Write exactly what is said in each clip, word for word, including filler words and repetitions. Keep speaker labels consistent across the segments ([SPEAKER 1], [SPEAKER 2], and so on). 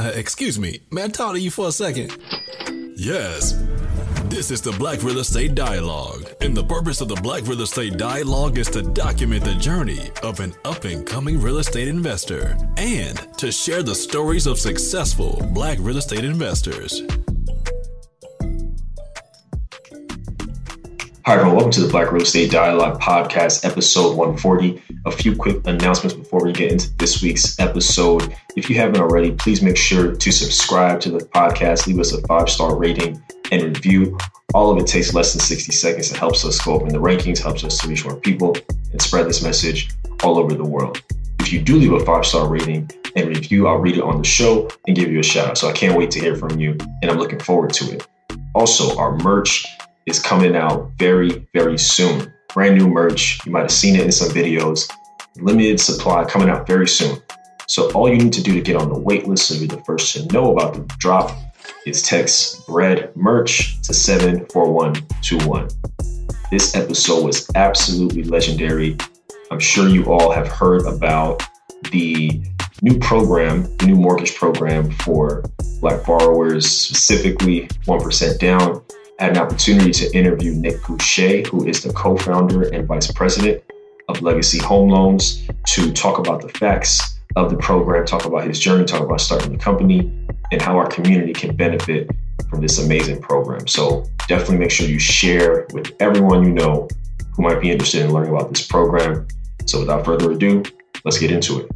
[SPEAKER 1] Uh, excuse me, may I talk to you for a second? Yes. This is the Black Real Estate Dialogue, and the purpose of the Black Real Estate Dialogue is to document the journey of an up-and-coming real estate investor and to share the stories of successful Black real estate investors.
[SPEAKER 2] Hi, everyone. Welcome to the Black Real Estate Dialogue Podcast, episode one forty. A few quick announcements before we get into this week's episode. If you haven't already, please make sure to subscribe to the podcast, leave us a five-star rating and review. All of it takes less than sixty seconds. It helps us go up in the rankings, helps us to reach more people and spread this message all over the world. If you do leave a five-star rating and review, I'll read it on the show and give you a shout out. So I can't wait to hear from you, and I'm looking forward to it. Also, our merch is coming out very, very soon. Brand new merch. You might have seen it in some videos. Limited supply coming out very soon. So all you need to do to get on the wait list so you're the first to know about the drop is text BREAD MERCH to seven four one two one. This episode was absolutely legendary. I'm sure you all have heard about the new program, the new mortgage program for Black borrowers, specifically one percent down. I had an opportunity to interview Nick Goucher, who is the co-founder and vice president of Legacy Home Loans, to talk about the facts of the program, talk about his journey, talk about starting the company, and how our community can benefit from this amazing program. So definitely make sure you share with everyone you know who might be interested in learning about this program. So without further ado, let's get into it.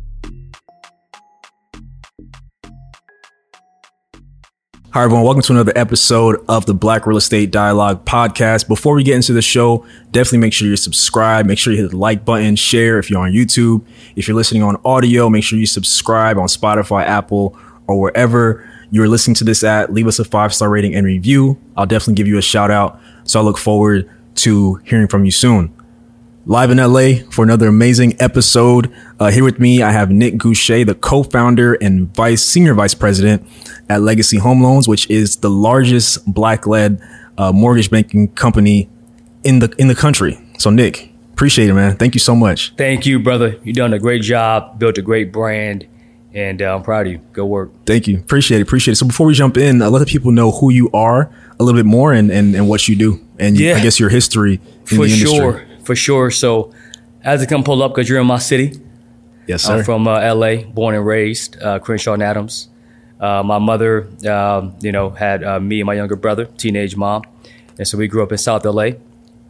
[SPEAKER 3] Hi, everyone. Welcome to another episode of the Black Real Estate Dialogue Podcast. Before we get into the show, definitely make sure you're subscribed. Make sure you hit the like button, share if you're on YouTube. If you're listening on audio, make sure you subscribe on Spotify, Apple, or wherever you're listening to this at. Leave us a five-star rating and review. I'll definitely give you a shout out. So I look forward to hearing from you soon. Live in L A for another amazing episode. Uh, here with me, I have Nick Goucher, the co-founder and vice senior vice president at Legacy Home Loans, which is the largest Black-led uh, mortgage banking company in the in the country. So, Nick, appreciate it, man. Thank you so much.
[SPEAKER 4] Thank you, brother. You've done a great job, built a great brand, and uh, I'm proud of you. Good work.
[SPEAKER 3] Thank you. Appreciate it. Appreciate it. So before we jump in, uh, let the people know who you are a little bit more and and, and what you do, and
[SPEAKER 4] yeah,
[SPEAKER 3] I guess your history in
[SPEAKER 4] for
[SPEAKER 3] the industry.
[SPEAKER 4] Sure. For sure. So as I come pull up, because you're in my city.
[SPEAKER 3] Yes, sir.
[SPEAKER 4] I'm from uh, L A, born and raised, uh, Crenshaw and Adams. Uh, my mother, um, you know, had uh, me and my younger brother, teenage mom. And so we grew up in South L A.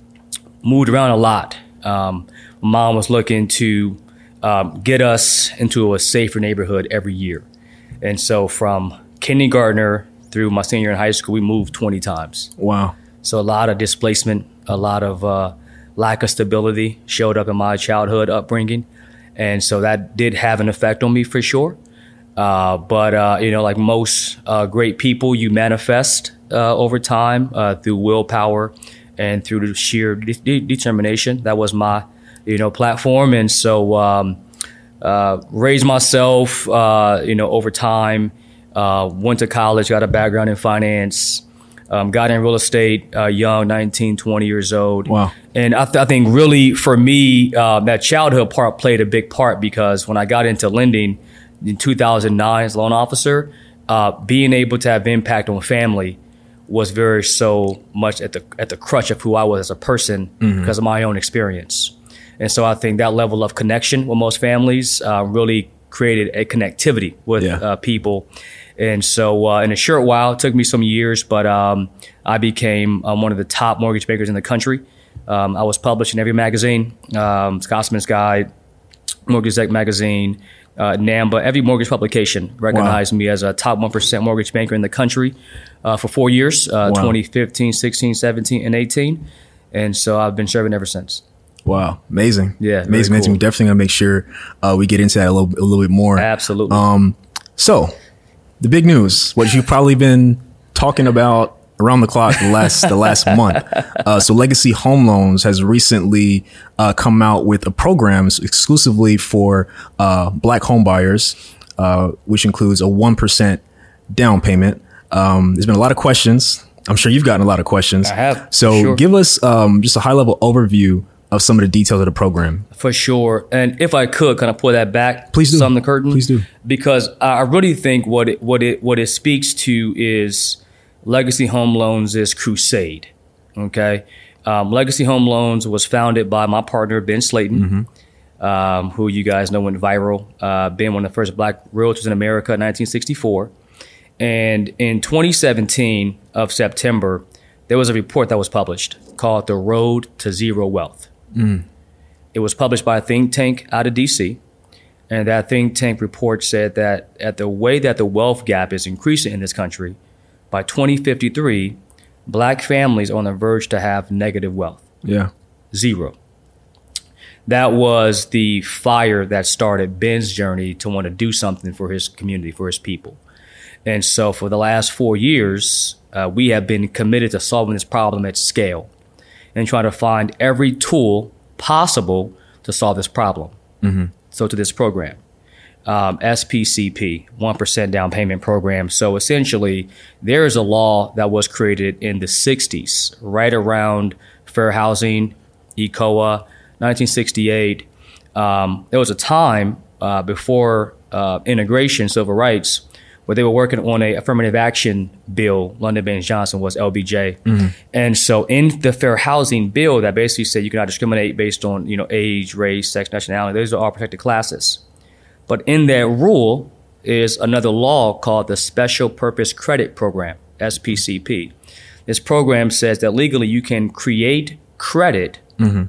[SPEAKER 4] Moved around a lot. Um, mom was looking to um, get us into a safer neighborhood every year. And so from kindergartner through my senior in high school, we moved twenty times.
[SPEAKER 3] Wow. So
[SPEAKER 4] a lot of displacement, a lot of uh, lack of stability showed up in my childhood upbringing. And so that did have an effect on me for sure. Uh, but, uh, you know, like most uh, great people, you manifest uh, over time uh, through willpower and through the sheer de- de- determination. That was my, you know, platform. And so um, uh, raised myself, uh, you know, over time, uh, went to college, got a background in finance. Um, got in real estate uh, young, nineteen, twenty years old.
[SPEAKER 3] Wow.
[SPEAKER 4] And I, th- I think really for me, uh, that childhood part played a big part, because when I got into lending in two thousand nine as a loan officer, uh, being able to have impact on family was very so much at the at the crutch of who I was as a person, mm-hmm. because of my own experience. And so I think that level of connection with most families uh, really created a connectivity with
[SPEAKER 3] yeah.
[SPEAKER 4] uh, people. And so uh, in a short while, it took me some years, but um, I became um, one of the top mortgage bankers in the country. Um, I was published in every magazine, um, Scotsman's Guide, Mortgage Exec Magazine, uh, NAMBA, every mortgage publication recognized wow. me as a top one percent mortgage banker in the country uh, for four years, uh, wow. twenty fifteen, sixteen, seventeen, and eighteen. And so I've been serving ever since.
[SPEAKER 3] Wow. Amazing.
[SPEAKER 4] Yeah.
[SPEAKER 3] Amazing.
[SPEAKER 4] Cool.
[SPEAKER 3] Amazing. We're definitely going to make sure uh, we get into that a little, a little bit more.
[SPEAKER 4] Absolutely.
[SPEAKER 3] Um, so the big news, what you've probably been talking about around the clock the last the last month. Uh, so Legacy Home Loans has recently uh, come out with a program exclusively for uh, Black home buyers, uh, which includes a one percent down payment. Um, there's been a lot of questions. I'm sure you've gotten a lot of questions.
[SPEAKER 4] I have.
[SPEAKER 3] So
[SPEAKER 4] sure.
[SPEAKER 3] give us um, just a high level overview of some of the details of the program.
[SPEAKER 4] For sure. And if I could kind of pull that back,
[SPEAKER 3] please do.
[SPEAKER 4] Some of the curtain.
[SPEAKER 3] Please do.
[SPEAKER 4] Because I really think what it, what it, what it speaks to is Legacy Home Loans' crusade. Okay. Um, Legacy Home Loans was founded by my partner, Ben Slayton, mm-hmm. um, who you guys know went viral. Uh, Ben, one of the first black realtors in America in nineteen sixty-four. And in twenty seventeen of September, there was a report that was published called The Road to Zero Wealth. Mm. It was published by a think tank out of D C. And that think tank report said that at the way that the wealth gap is increasing in this country, by twenty fifty-three, black families are on the verge to have negative wealth.
[SPEAKER 3] Yeah.
[SPEAKER 4] Zero. That was the fire that started Ben's journey to want to do something for his community, for his people. And so for the last four years, uh, we have been committed to solving this problem at scale and trying to find every tool possible to solve this problem. Mm-hmm. So to this program, um, S P C P, one percent down payment program. So essentially, there is a law that was created in the sixties, right around fair housing, E C O A, nineteen sixty-eight. Um, there was a time uh, before uh, integration, civil rights, where they were working on a affirmative action bill. Lyndon Baines Johnson was L B J. Mm-hmm. And so in the fair housing bill that basically said you cannot discriminate based on, you know, age, race, sex, nationality, those are all protected classes. But in that rule is another law called the Special Purpose Credit Program, S P C P. This program says that legally you can create credit mm-hmm.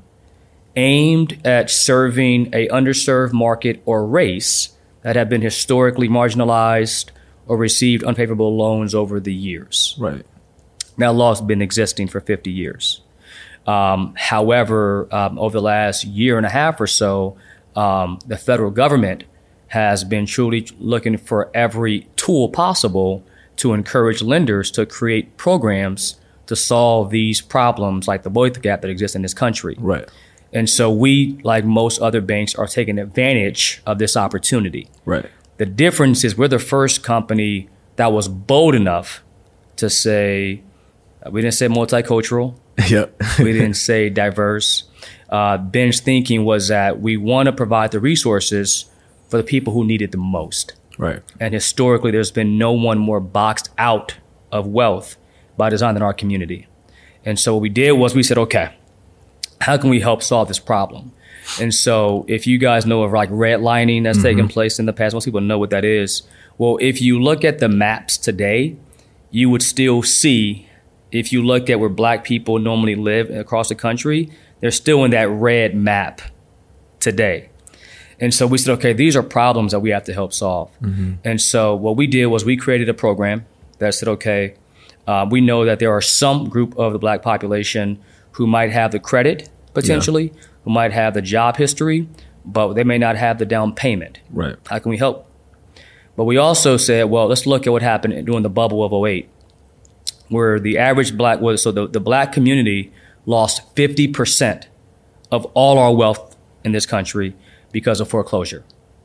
[SPEAKER 4] aimed at serving a underserved market or race that have been historically marginalized or received unfavorable loans over the years.
[SPEAKER 3] Right.
[SPEAKER 4] That law has been existing for fifty years. Um, however, um, over the last year and a half or so, um, the federal government has been truly looking for every tool possible to encourage lenders to create programs to solve these problems like the wealth gap that exists in this country.
[SPEAKER 3] Right.
[SPEAKER 4] And so we, like most other banks, are taking advantage of this opportunity.
[SPEAKER 3] Right.
[SPEAKER 4] The difference is we're the first company that was bold enough to say, we didn't say multicultural.
[SPEAKER 3] Yep.
[SPEAKER 4] We didn't say diverse. Uh, Ben's thinking was that we want to provide the resources for the people who need it the most.
[SPEAKER 3] Right.
[SPEAKER 4] And historically, there's been no one more boxed out of wealth by design than our community. And so what we did was we said, okay, how can we help solve this problem? And so if you guys know of like redlining that's mm-hmm. taken place in the past, most people know what that is. Well, if you look at the maps today, you would still see, if you look at where black people normally live across the country, they're still in that red map today. And so we said, okay, these are problems that we have to help solve. Mm-hmm. And so what we did was we created a program that said, okay, uh, we know that there are some group of the black population who might have the credit potentially, yeah. who might have the job history, but they may not have the down payment.
[SPEAKER 3] Right.
[SPEAKER 4] How can we help? But we also said, well, let's look at what happened during the bubble of oh eight, where the average black was, so the, the black community lost fifty percent of all our wealth in this country because of foreclosure.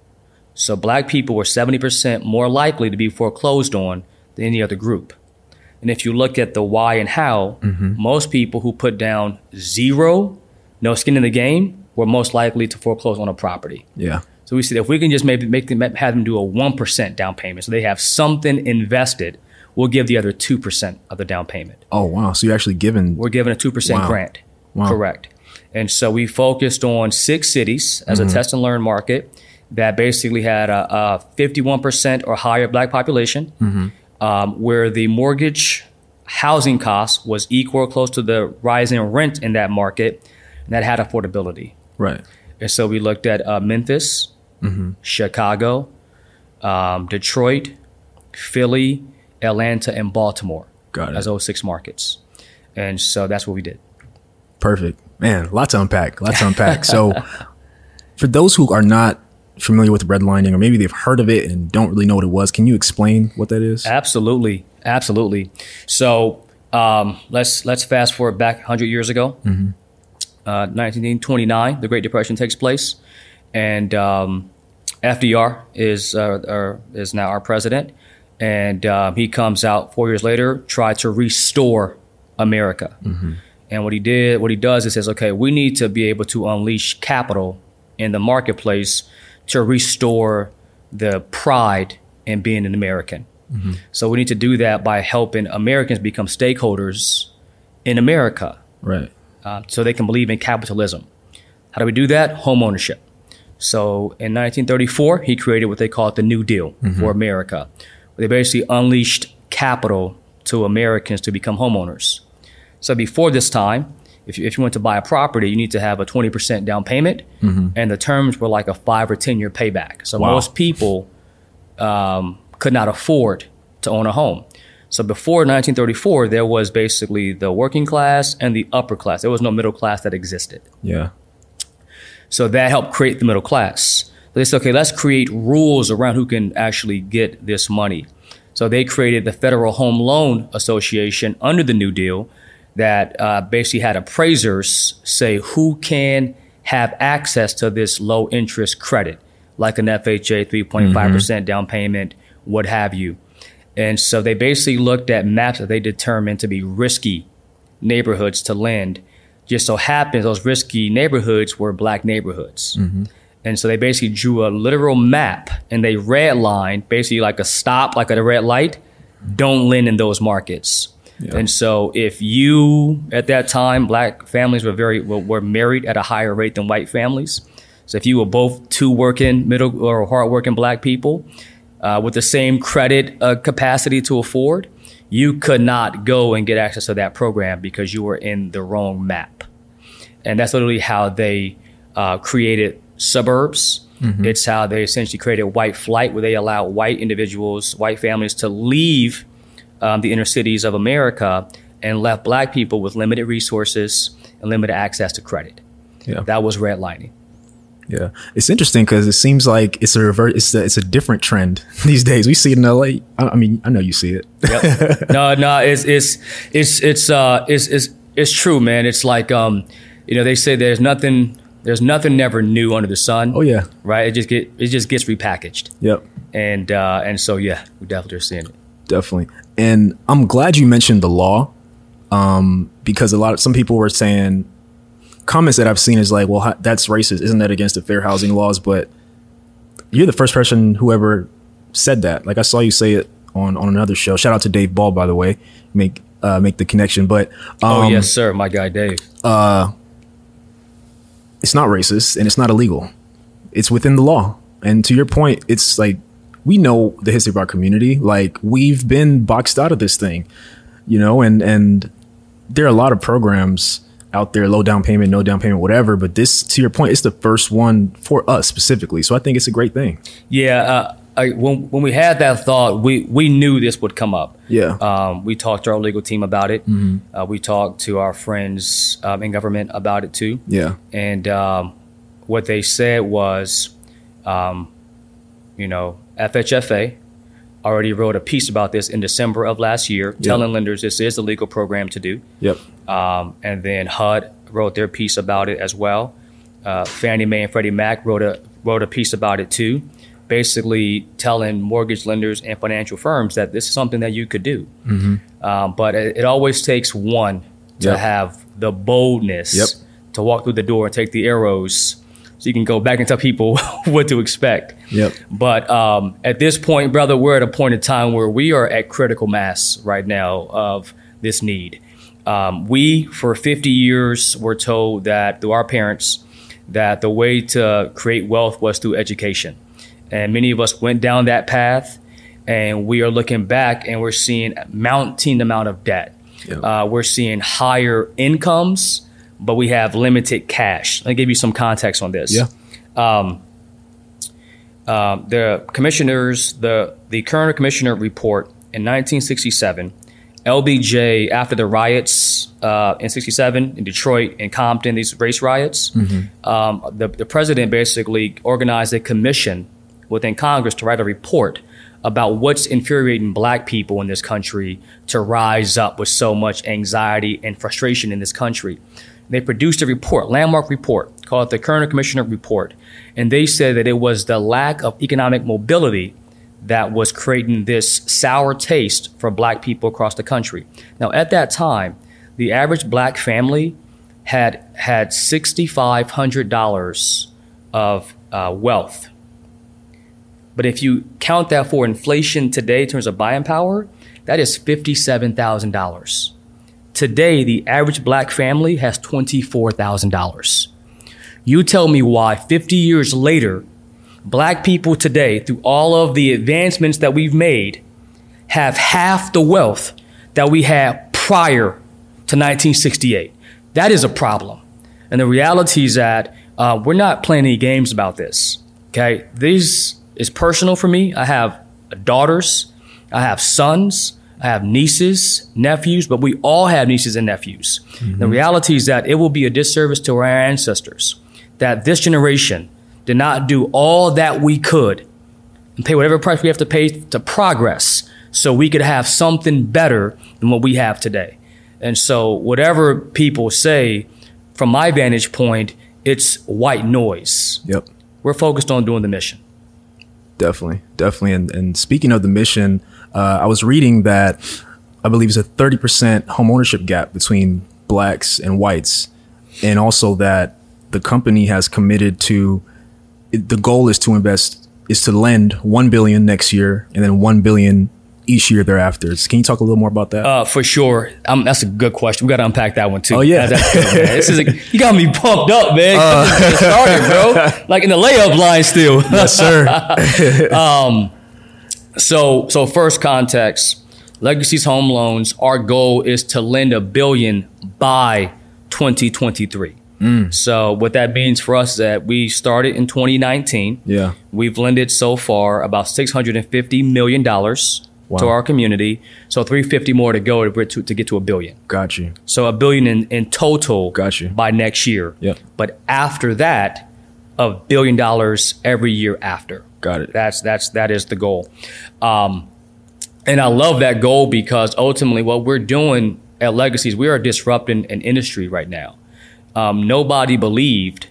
[SPEAKER 4] So black people were seventy percent more likely to be foreclosed on than any other group. And if you look at the why and how, mm-hmm. most people who put down zero, no skin in the game, were most likely to foreclose on a property.
[SPEAKER 3] Yeah.
[SPEAKER 4] So we said if we can just maybe make them, have them do a one percent down payment, so they have something invested, we'll give the other two percent of the down payment.
[SPEAKER 3] Oh, wow. So you're actually giving...
[SPEAKER 4] We're giving a two percent
[SPEAKER 3] wow.
[SPEAKER 4] grant.
[SPEAKER 3] Wow.
[SPEAKER 4] Correct. And so we focused on six cities as mm-hmm. a test and learn market that basically had a, a fifty-one percent or higher black population, mm-hmm. um, where the mortgage housing cost was equal or close to the rise in rent in that market, and that had affordability.
[SPEAKER 3] Right.
[SPEAKER 4] And so we looked at uh, Memphis, mm-hmm. Chicago, um, Detroit, Philly, Atlanta, and Baltimore.
[SPEAKER 3] Got it.
[SPEAKER 4] As those six markets. And so that's what we did.
[SPEAKER 3] Perfect. Man, a lot to unpack. A lot to unpack. So for those who are not familiar with redlining, or maybe they've heard of it and don't really know what it was, can you explain what that is?
[SPEAKER 4] Absolutely. Absolutely. So um, let's let's fast forward back one hundred years ago. Mm-hmm. Uh, nineteen twenty-nine, the Great Depression takes place. And um, F D R is, uh, our, is now our president. And uh, he comes out four years later, try to restore America. Mm-hmm. And what he did, what he does is says, okay, we need to be able to unleash capital in the marketplace to restore the pride in being an American. Mm-hmm. So we need to do that by helping Americans become stakeholders in America.
[SPEAKER 3] Right.
[SPEAKER 4] Uh, so they can believe in capitalism. How do we do that? Home ownership. So in nineteen thirty-four, he created what they called the New Deal mm-hmm. for America. They basically unleashed capital to Americans to become homeowners. So before this time, if you, if you want to buy a property, you need to have a twenty percent down payment, mm-hmm. and the terms were like a five or ten year payback. So wow. most people um, could not afford to own a home. So before nineteen thirty-four, there was basically the working class and the upper class. There was no middle class that existed.
[SPEAKER 3] Yeah.
[SPEAKER 4] So that helped create the middle class. They said, okay, let's create rules around who can actually get this money. So they created the Federal Home Loan Association under the New Deal that uh, basically had appraisers say who can have access to this low interest credit, like an F H A, three point five percent mm-hmm. down payment, what have you. And so they basically looked at maps that they determined to be risky neighborhoods to lend. Just so happens those risky neighborhoods were black neighborhoods. Mm-hmm. And so they basically drew a literal map and they redlined, basically like a stop, like at a red light, don't lend in those markets. Yeah. And so if you, at that time, black families were very were, were married at a higher rate than white families. So if you were both two working, middle or hardworking black people uh, with the same credit uh, capacity to afford, you could not go and get access to that program because you were in the wrong map. And that's literally how they uh, created suburbs. Mm-hmm. It's how they essentially created white flight, where they allow white individuals, white families to leave um, the inner cities of America and left black people with limited resources and limited access to credit. Yeah. That was redlining.
[SPEAKER 3] Yeah, it's interesting because it seems like it's a revert. It's a, it's a different trend these days. We see it in L A. I, I mean, I know you see it.
[SPEAKER 4] Yep. No, no, it's it's it's it's uh it's it's it's true, man. It's like um, you know, they say there's nothing there's nothing never new under the sun.
[SPEAKER 3] Oh yeah,
[SPEAKER 4] right. It just get it just gets repackaged.
[SPEAKER 3] Yep.
[SPEAKER 4] And uh, and so yeah, we definitely are seeing it.
[SPEAKER 3] Definitely. And I'm glad you mentioned the law, um, because a lot of some people were saying. Comments that I've seen is like, well, that's racist. Isn't that against the fair housing laws? But you're the first person who ever said that. Like I saw you say it on, on another show. Shout out to Dave Ball, by the way, make uh, make the connection. But um,
[SPEAKER 4] oh yes, sir, my guy Dave.
[SPEAKER 3] Uh, it's not racist and it's not illegal. It's within the law. And to your point, it's like we know the history of our community. Like we've been boxed out of this thing, you know, and and there are a lot of programs out there, low down payment, no down payment, whatever. But this, to your point, it's the first one for us specifically. So I think it's a great thing.
[SPEAKER 4] Yeah. Uh, I, when when we had that thought, we, we knew this would come up.
[SPEAKER 3] Yeah.
[SPEAKER 4] Um, we talked to our legal team about it. Mm-hmm. Uh, we talked to our friends um, in government about it too.
[SPEAKER 3] Yeah.
[SPEAKER 4] And um, what they said was, um, you know, F H F A already wrote a piece about this in December of last year, yep. telling lenders this is a legal program to do.
[SPEAKER 3] Yep.
[SPEAKER 4] Um, and then H U D wrote their piece about it as well. Uh, Fannie Mae and Freddie Mac wrote a wrote a piece about it too, basically telling mortgage lenders and financial firms that this is something that you could do. Mm-hmm. Um, but it, it always takes one to
[SPEAKER 3] yep.
[SPEAKER 4] have the boldness
[SPEAKER 3] yep.
[SPEAKER 4] to walk through the door and take the arrows so you can go back and tell people what to expect.
[SPEAKER 3] Yep.
[SPEAKER 4] But um, at this point, brother, we're at a point in time where we are at critical mass right now of this need. Um, we, for fifty years, were told that through our parents that the way to create wealth was through education. And many of us went down that path, and we are looking back and we're seeing a mounting amount of debt. Yep. Uh, we're seeing higher incomes, but we have limited cash. Let me give you some context on this.
[SPEAKER 3] Yeah. Um,
[SPEAKER 4] um, the commissioners, the, the current commissioner report in nineteen sixty-seven, L B J, after the riots uh, in sixty-seven in Detroit and Compton, these race riots, mm-hmm. um, the, the president basically organized a commission within Congress to write a report about what's infuriating black people in this country to rise up with so much anxiety and frustration in this country. They produced a report, landmark report, called the Kerner Commissioner Report. And they said that it was the lack of economic mobility that was creating this sour taste for black people across the country. Now, at that time, the average black family had had six thousand five hundred dollars of uh, wealth. But if you count that for inflation today in terms of buying power, that is fifty-seven thousand dollars. Today, the average black family has twenty-four thousand dollars. You tell me why fifty years later, black people today, through all of the advancements that we've made, have half the wealth that we had prior to nineteen sixty-eight. That is a problem. And the reality is that uh, we're not playing any games about this. Okay, this is personal for me. I have daughters, I have sons, I have nieces, nephews, but we all have nieces and nephews. Mm-hmm. The reality is that it will be a disservice to our ancestors that this generation did not do all that we could and pay whatever price we have to pay to progress so we could have something better than what we have today. And so whatever people say, from my vantage point, it's white noise.
[SPEAKER 3] Yep.
[SPEAKER 4] We're focused on doing the mission.
[SPEAKER 3] Definitely, definitely. And, and speaking of the mission, uh, I was reading that I believe it's a thirty percent home ownership gap between blacks and whites. And also that the company has committed to, the goal is to invest, is to lend one billion dollars next year and then one billion dollars each year thereafter. Can you talk a little more about that?
[SPEAKER 4] Uh, for sure. Um, that's a good question. We got to unpack that one too.
[SPEAKER 3] Oh yeah.
[SPEAKER 4] That's, that's good, man. This is a, you got me pumped up, man. Uh, Get started, bro. Like in the layup line still.
[SPEAKER 3] Yes, sir.
[SPEAKER 4] um, so, so first context, Legacy's Home Loans, our goal is to lend a billion by twenty twenty-three. Mm. So what that means for us is that we started in twenty nineteen.
[SPEAKER 3] Yeah.
[SPEAKER 4] We've lended so far about six hundred fifty million dollars. Wow. To our community. So three hundred fifty more to go to, to, to get to a billion.
[SPEAKER 3] Got you.
[SPEAKER 4] So a billion in, in total.
[SPEAKER 3] Got you.
[SPEAKER 4] By next year.
[SPEAKER 3] Yep.
[SPEAKER 4] But after that, a billion dollars every year after.
[SPEAKER 3] Got it.
[SPEAKER 4] That's that's that is the goal. Um, and I love that goal because ultimately what we're doing at Legacies, we are disrupting an industry right now. Um, nobody believed,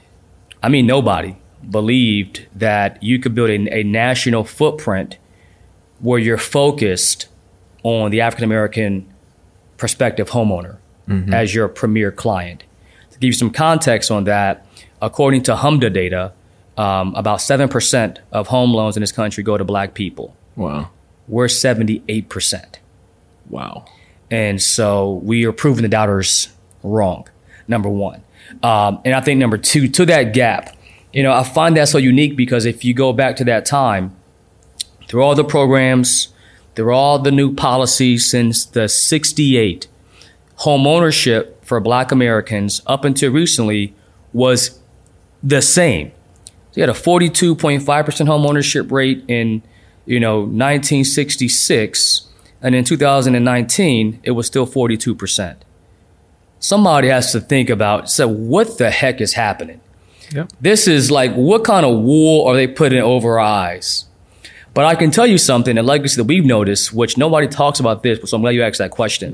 [SPEAKER 4] I mean nobody believed that you could build a, a national footprint where you're focused on the African-American prospective homeowner mm-hmm. as your premier client. To give you some context on that, according to HMDA data, um, about seven percent of home loans in this country go to black people.
[SPEAKER 3] Wow.
[SPEAKER 4] We're seventy-eight percent.
[SPEAKER 3] Wow.
[SPEAKER 4] And so we are proving the doubters wrong, number one. Um, and I think number two, to that gap, you know, I find that so unique because if you go back to that time, through all the programs, through all the new policies since the sixty-eight, home ownership for black Americans up until recently was the same. So you had a forty-two point five percent home ownership rate in, you know, nineteen sixty-six, and in two thousand nineteen, it was still forty-two percent. Somebody has to think about, so what the heck is happening? Yep. This is like, what kind of wool are they putting over our eyes? But I can tell you something, a legacy that we've noticed, which nobody talks about this, so I'm glad you asked that question.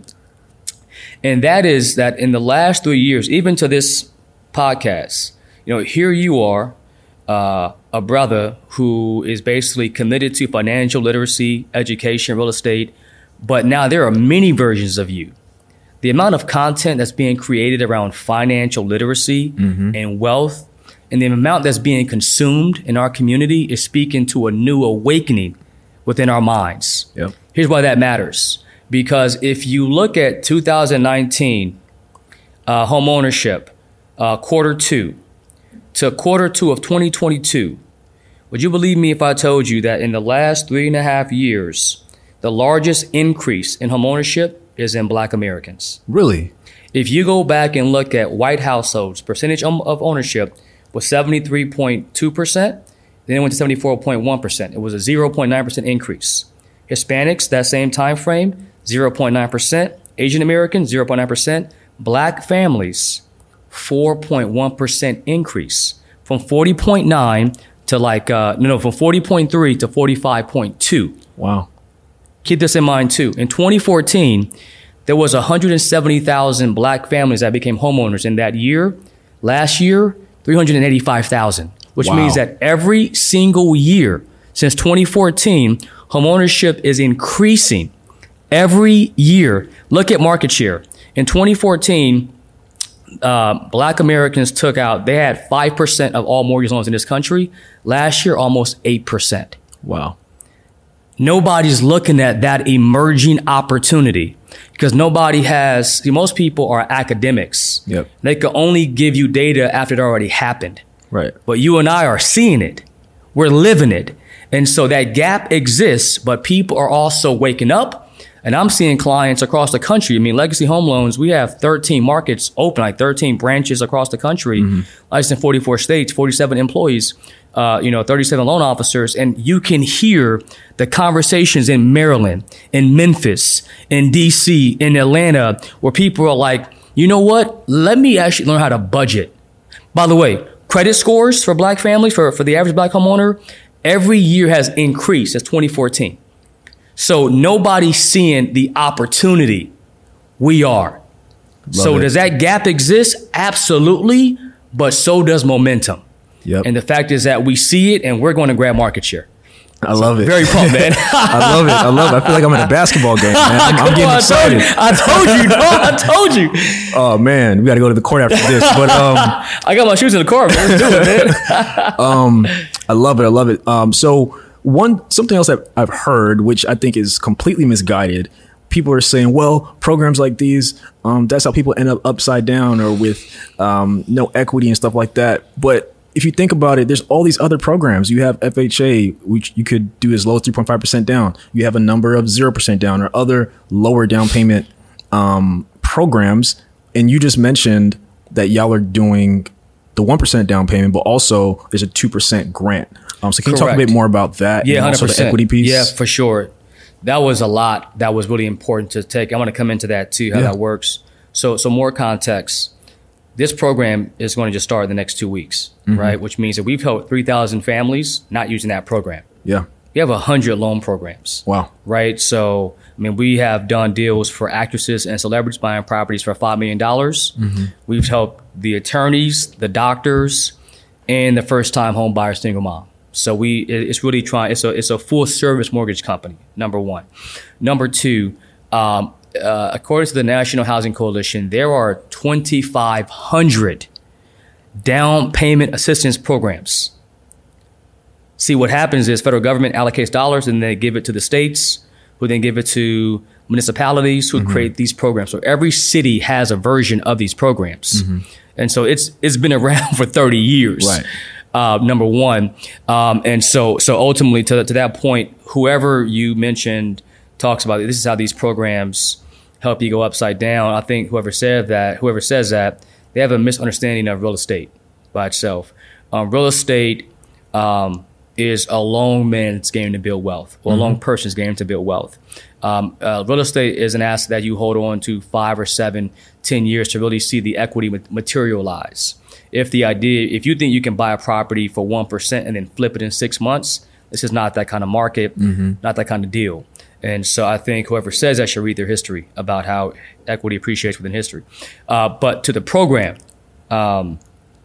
[SPEAKER 4] And that is that in the last three years, even to this podcast, you know, here you are, uh, a brother who is basically committed to financial literacy, education, real estate, but now there are many versions of you. The amount of content that's being created around financial literacy mm-hmm. and wealth, and the amount that's being consumed in our community is speaking to a new awakening within our minds.
[SPEAKER 3] Yep.
[SPEAKER 4] Here's why that matters. Because if you look at two thousand nineteen uh, home ownership, uh, quarter two to quarter two of twenty twenty-two, would you believe me if I told you that in the last three and a half years, the largest increase in home ownership is in black Americans?
[SPEAKER 3] Really?
[SPEAKER 4] If you go back and look at white households, percentage of ownership was seventy-three point two percent. Then it went to seventy-four point one percent. It was a zero point nine percent increase. Hispanics, that same time frame, zero point nine percent. Asian Americans, zero point nine percent. Black families, four point one percent increase. From forty point nine to like, uh, no, no, from forty point three to forty-five point two.
[SPEAKER 3] Wow.
[SPEAKER 4] Keep this in mind too. In twenty fourteen, there was one hundred seventy thousand black families that became homeowners in that year. Last year, three hundred eighty-five thousand, which wow. means that every single year since twenty fourteen, homeownership is increasing every year. Look at market share. In twenty fourteen, uh, Black Americans took out, they had five percent of all mortgage loans in this country. Last year, almost eight percent.
[SPEAKER 3] Wow.
[SPEAKER 4] Nobody's looking at that emerging opportunity because nobody has, see, most people are academics.
[SPEAKER 3] Yep.
[SPEAKER 4] They can only give you data after it already happened.
[SPEAKER 3] Right.
[SPEAKER 4] But you and I are seeing it. We're living it. And so that gap exists, but people are also waking up. And I'm seeing clients across the country. I mean, Legacy Home Loans, we have thirteen markets open, like thirteen branches across the country, mm-hmm. licensed in forty-four states, forty-seven employees, uh, you know, thirty-seven loan officers. And you can hear the conversations in Maryland, in Memphis, in D C, in Atlanta, where people are like, you know what? Let me actually learn how to budget. By the way, credit scores for Black families, for, for the average Black homeowner, every year has increased since twenty fourteen. So nobody's seeing the opportunity. We are. Love so it. Does that gap exist? Absolutely. But so does momentum.
[SPEAKER 3] Yep.
[SPEAKER 4] And the fact is that we see it and we're going to grab market share.
[SPEAKER 3] I love it.
[SPEAKER 4] Very pumped, man.
[SPEAKER 3] I love it. I love it. I feel like I'm in a basketball game, man. I'm, I'm getting
[SPEAKER 4] on,
[SPEAKER 3] excited.
[SPEAKER 4] I told you. I told you.
[SPEAKER 3] Oh, man. We got to go to the court after this. But um,
[SPEAKER 4] I got my shoes in the car, man. Let's do it, man.
[SPEAKER 3] um, I love it. I love it. Um, so one something else that I've heard, which I think is completely misguided, people are saying, well, programs like these, um, that's how people end up upside down or with um, no equity and stuff like that. But if you think about it, there's all these other programs. You have F H A, which you could do as low as three point five percent down. You have a number of zero percent down or other lower down payment um, programs. And you just mentioned that y'all are doing the one percent down payment, but also there's a two percent grant. Um, so can
[SPEAKER 4] Correct.
[SPEAKER 3] you talk a bit more about that?
[SPEAKER 4] Yeah,
[SPEAKER 3] and
[SPEAKER 4] one hundred percent.
[SPEAKER 3] Also the equity piece?
[SPEAKER 4] Yeah, for sure. That was a lot that was really important to take. I want to come into that too, how
[SPEAKER 3] yeah.
[SPEAKER 4] that works. So, so more context. This program is going to just start in the next two weeks, mm-hmm. right? Which means that we've helped three thousand families not using that program.
[SPEAKER 3] Yeah.
[SPEAKER 4] We have one hundred loan programs.
[SPEAKER 3] Wow.
[SPEAKER 4] Right? So, I mean, we have done deals for actresses and celebrities buying properties for five million dollars. Mm-hmm. We've helped the attorneys, the doctors, and the first-time home buyer single mom. So we, it's really trying, it's a, it's a full-service mortgage company, number one. Number two, um, Uh, according to the National Housing Coalition, there are twenty-five hundred down payment assistance programs. See, what happens is federal government allocates dollars and they give it to the states, who then give it to municipalities who mm-hmm. create these programs. So every city has a version of these programs. Mm-hmm. And so it's it's been around for thirty years.
[SPEAKER 3] Right.
[SPEAKER 4] Uh, number one. Um, and so so ultimately, to, to that point, whoever you mentioned talks about it, this is how these programs help you go upside down. I think whoever said that, whoever says that, they have a misunderstanding of real estate by itself. Um, real estate um, is a long man's game to build wealth, or mm-hmm. a long person's game to build wealth. Um, uh, real estate is an asset that you hold on to five or seven, ten years to really see the equity materialize. If the idea, if you think you can buy a property for one percent and then flip it in six months, this is not that kind of market, mm-hmm. not that kind of deal. And so I think whoever says that should read their history about how equity appreciates within history. Uh, but to the program, um,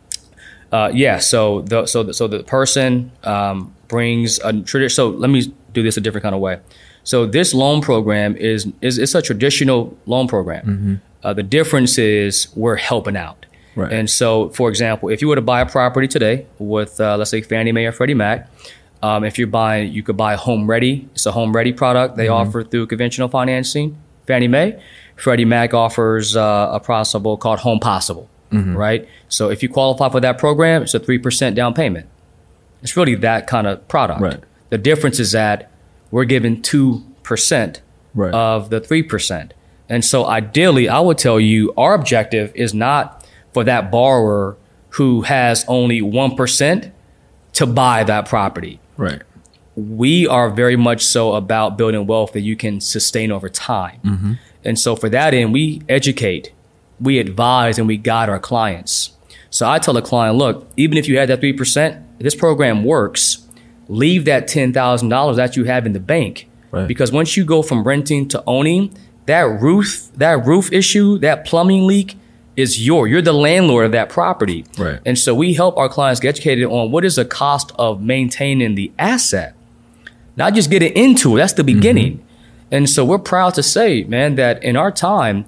[SPEAKER 4] uh, yeah. So the so the, so the person um, brings a tradition. So let me do this a different kind of way. So this loan program is is it's a traditional loan program. Mm-hmm. Uh, the difference is we're helping out.
[SPEAKER 3] Right.
[SPEAKER 4] And so, for example, if you were to buy a property today with uh, let's say Fannie Mae or Freddie Mac. Um, if you're buying, you could buy Home Ready. It's a Home Ready product they mm-hmm. offer through conventional financing, Fannie Mae. Freddie Mac offers uh, a possible called Home Possible, mm-hmm. right? So if you qualify for that program, it's a three percent down payment. It's really that kind of product.
[SPEAKER 3] Right.
[SPEAKER 4] The difference is that we're giving two percent
[SPEAKER 3] right.
[SPEAKER 4] of the three percent. And so ideally, I would tell you our objective is not for that borrower who has only one percent to buy that property.
[SPEAKER 3] Right.
[SPEAKER 4] We are very much so about building wealth that you can sustain over time. Mm-hmm. And so for that end, we educate, we advise, and we guide our clients. So I tell a client, look, even if you had that three percent, if this program works, leave that ten thousand dollars that you have in the bank. Right. Because once you go from renting to owning, that roof, that roof issue, that plumbing leak is your, you're the landlord of that property.
[SPEAKER 3] Right.
[SPEAKER 4] And so we help our clients get educated on what is the cost of maintaining the asset, not just getting into it. That's the beginning. Mm-hmm. And so we're proud to say, man, that in our time,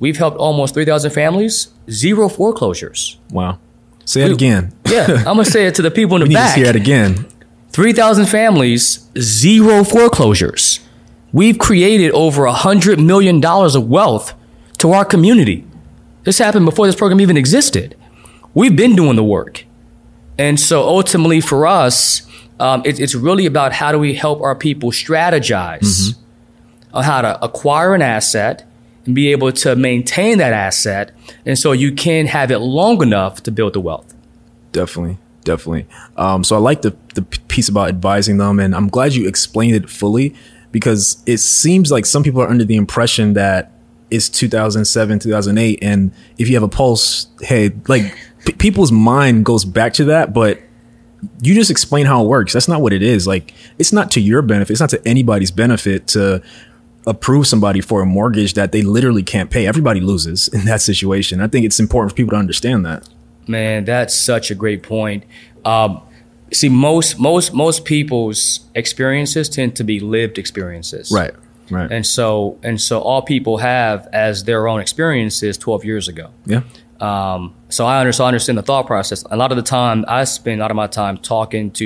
[SPEAKER 4] we've helped almost three thousand families, zero foreclosures.
[SPEAKER 3] Wow. Say it
[SPEAKER 4] we,
[SPEAKER 3] again.
[SPEAKER 4] Yeah, I'm going to say it to the people in the
[SPEAKER 3] we
[SPEAKER 4] back.
[SPEAKER 3] Need to hear it again.
[SPEAKER 4] three thousand families, zero foreclosures. We've created over one hundred million dollars of wealth to our community. This happened before this program even existed. We've been doing the work. And so ultimately for us, um, it, it's really about how do we help our people strategize mm-hmm. on how to acquire an asset and be able to maintain that asset. And so you can have it long enough to build the wealth.
[SPEAKER 3] Definitely. Definitely. Um, so I like the, the piece about advising them, and I'm glad you explained it fully, because it seems like some people are under the impression that it's two thousand seven, two thousand eight. And if you have a pulse, hey, like p- people's mind goes back to that, but you just explain how it works. That's not what it is. Like, it's not to your benefit. It's not to anybody's benefit to approve somebody for a mortgage that they literally can't pay. Everybody loses in that situation. I think it's important for people to understand that.
[SPEAKER 4] Man, that's such a great point. Um, see, most most most people's experiences tend to be lived experiences.
[SPEAKER 3] Right, right.
[SPEAKER 4] And so and so all people have as their own experiences twelve years ago.
[SPEAKER 3] Yeah.
[SPEAKER 4] Um, so I understand, I understand the thought process. A lot of the time, I spend a lot of my time talking to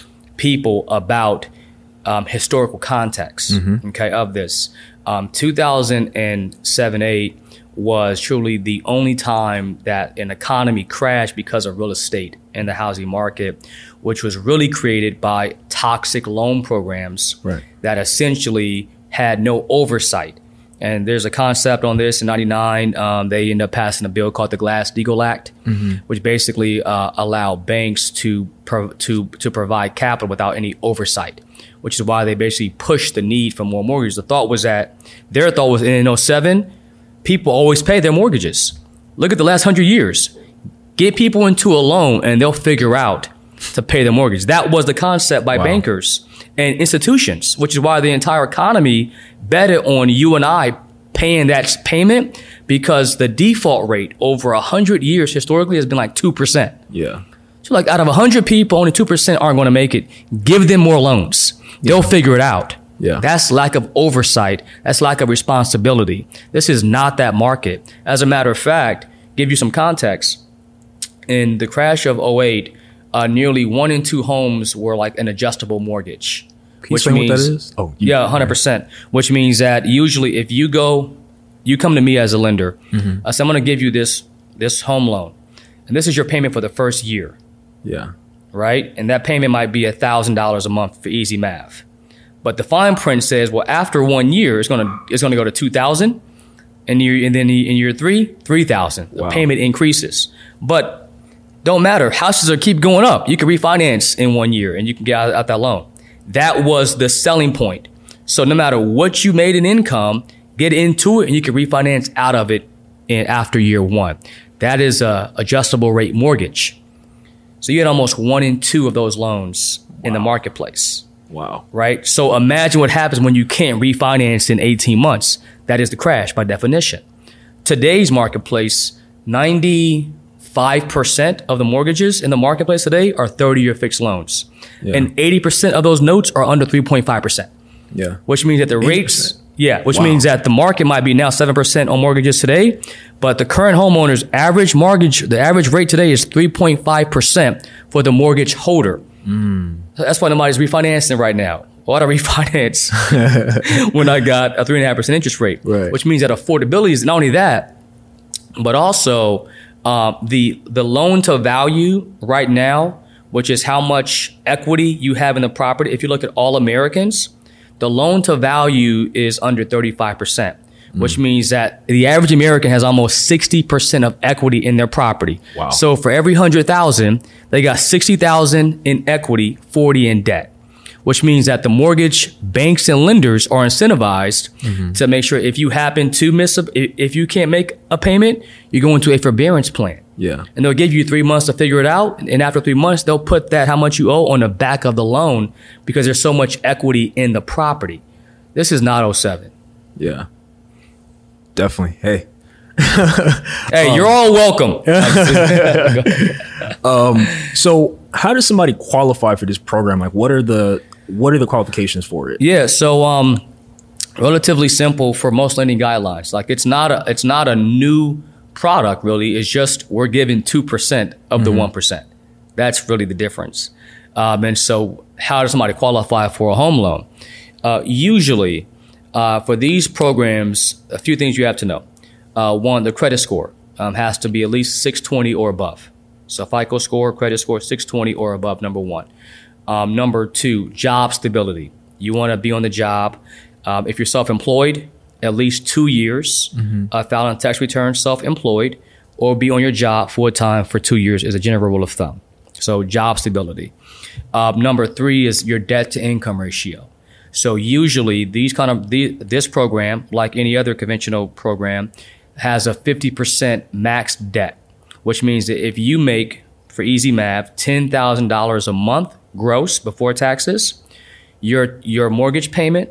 [SPEAKER 4] people about um, historical context, mm-hmm. okay, of this. Um, two thousand seven, eight was truly the only time that an economy crashed because of real estate and the housing market, which was really created by toxic loan programs
[SPEAKER 3] right.
[SPEAKER 4] that essentially had no oversight. And there's a concept on this in ninety-nine. Um, they ended up passing a bill called the Glass-Steagall Act, mm-hmm. which basically uh, allowed banks to pro- to to provide capital without any oversight, which is why they basically pushed the need for more mortgages. The thought was that their thought was in oh seven, people always pay their mortgages. Look at the last hundred years. Get people into a loan and they'll figure out to pay their mortgage. That was the concept by wow. bankers and institutions, which is why the entire economy betted on you and I paying that payment, because the default rate over one hundred years historically has been like two percent.
[SPEAKER 3] Yeah.
[SPEAKER 4] So like out of one hundred people, only two percent aren't going to make it. Give them more loans. They'll yeah. figure it out.
[SPEAKER 3] Yeah.
[SPEAKER 4] That's lack of oversight. That's lack of responsibility. This is not that market. As a matter of fact, give you some context. In the crash of oh eight, uh, nearly one in two homes were like an adjustable mortgage.
[SPEAKER 3] Can you explain what that is?
[SPEAKER 4] Oh, you, yeah, one hundred percent. Which means that usually if you go, you come to me as a lender, mm-hmm. I say, I'm going to give you this this home loan. And this is your payment for the first year.
[SPEAKER 3] Yeah.
[SPEAKER 4] Right? And that payment might be one thousand dollars a month for easy math. But the fine print says, well, after one year, it's going to it's going to go to two thousand dollars. And, and then in year three, three thousand dollars. The wow. payment increases. But don't matter. Houses are keep going up. You can refinance in one year and you can get out, out that loan. That was the selling point. So no matter what you made in income, get into it and you can refinance out of it in after year one. That is a adjustable rate mortgage. So you had almost one in two of those loans wow. in the marketplace.
[SPEAKER 3] Wow. Right?
[SPEAKER 4] So imagine what happens when you can't refinance in eighteen months. That is the crash by definition. Today's marketplace, ninety-five percent of the mortgages in the marketplace today are thirty-year fixed loans. Yeah. And eighty percent of those notes are under three point five percent.
[SPEAKER 3] Yeah.
[SPEAKER 4] Which means that the
[SPEAKER 3] eighty
[SPEAKER 4] rates,
[SPEAKER 3] percent.
[SPEAKER 4] yeah, which
[SPEAKER 3] wow.
[SPEAKER 4] means that the market might be now seven percent on mortgages today, but the current homeowner's average mortgage, the average rate today is three point five percent for the mortgage holder.
[SPEAKER 3] Mm.
[SPEAKER 4] That's why nobody's refinancing right now. Why do I refinance when I got a three and a half percent interest rate?
[SPEAKER 3] Right.
[SPEAKER 4] Which means that affordability is not only that, but also uh, the the loan to value right now, which is how much equity you have in the property. If you look at all Americans, the loan to value is under thirty-five percent, mm. which means that the average American has almost sixty percent of equity in their property.
[SPEAKER 3] Wow.
[SPEAKER 4] So for every one hundred thousand, they got sixty thousand in equity, forty in debt, which means that the mortgage banks and lenders are incentivized mm-hmm. to make sure if you happen to miss, a, if you can't make a payment, you go into a forbearance plan.
[SPEAKER 3] Yeah.
[SPEAKER 4] And they'll give you three months to figure it out. And after three months, they'll put that, how much you owe, on the back of the loan because there's so much equity in the property. This is not oh seven.
[SPEAKER 3] Yeah. Definitely. Hey.
[SPEAKER 4] hey, um, you're all welcome.
[SPEAKER 3] um, so how does somebody qualify for this program? Like, what are the, what are the qualifications for it?
[SPEAKER 4] Yeah. So, um, relatively simple for most lending guidelines. Like it's not a it's not a new product really. It's just we're giving two percent of mm-hmm. the one percent. That's really the difference. Um, and so how does somebody qualify for a home loan? Uh, usually uh, for these programs, a few things you have to know. Uh, one, the credit score um, has to be at least six twenty or above. So FICO score, credit score, six twenty or above, number one. Um, number two, job stability. You want to be on the job. Um, if you're self-employed, at least two years, mm-hmm. uh, filing tax returns, self-employed, or be on your job full-time for two years is a general rule of thumb. So job stability. Uh, number three is your debt-to-income ratio. So usually these kind of the, this program, like any other conventional program, has a fifty percent max debt, which means that if you make, for easy math, ten thousand dollars a month gross before taxes, your your mortgage payment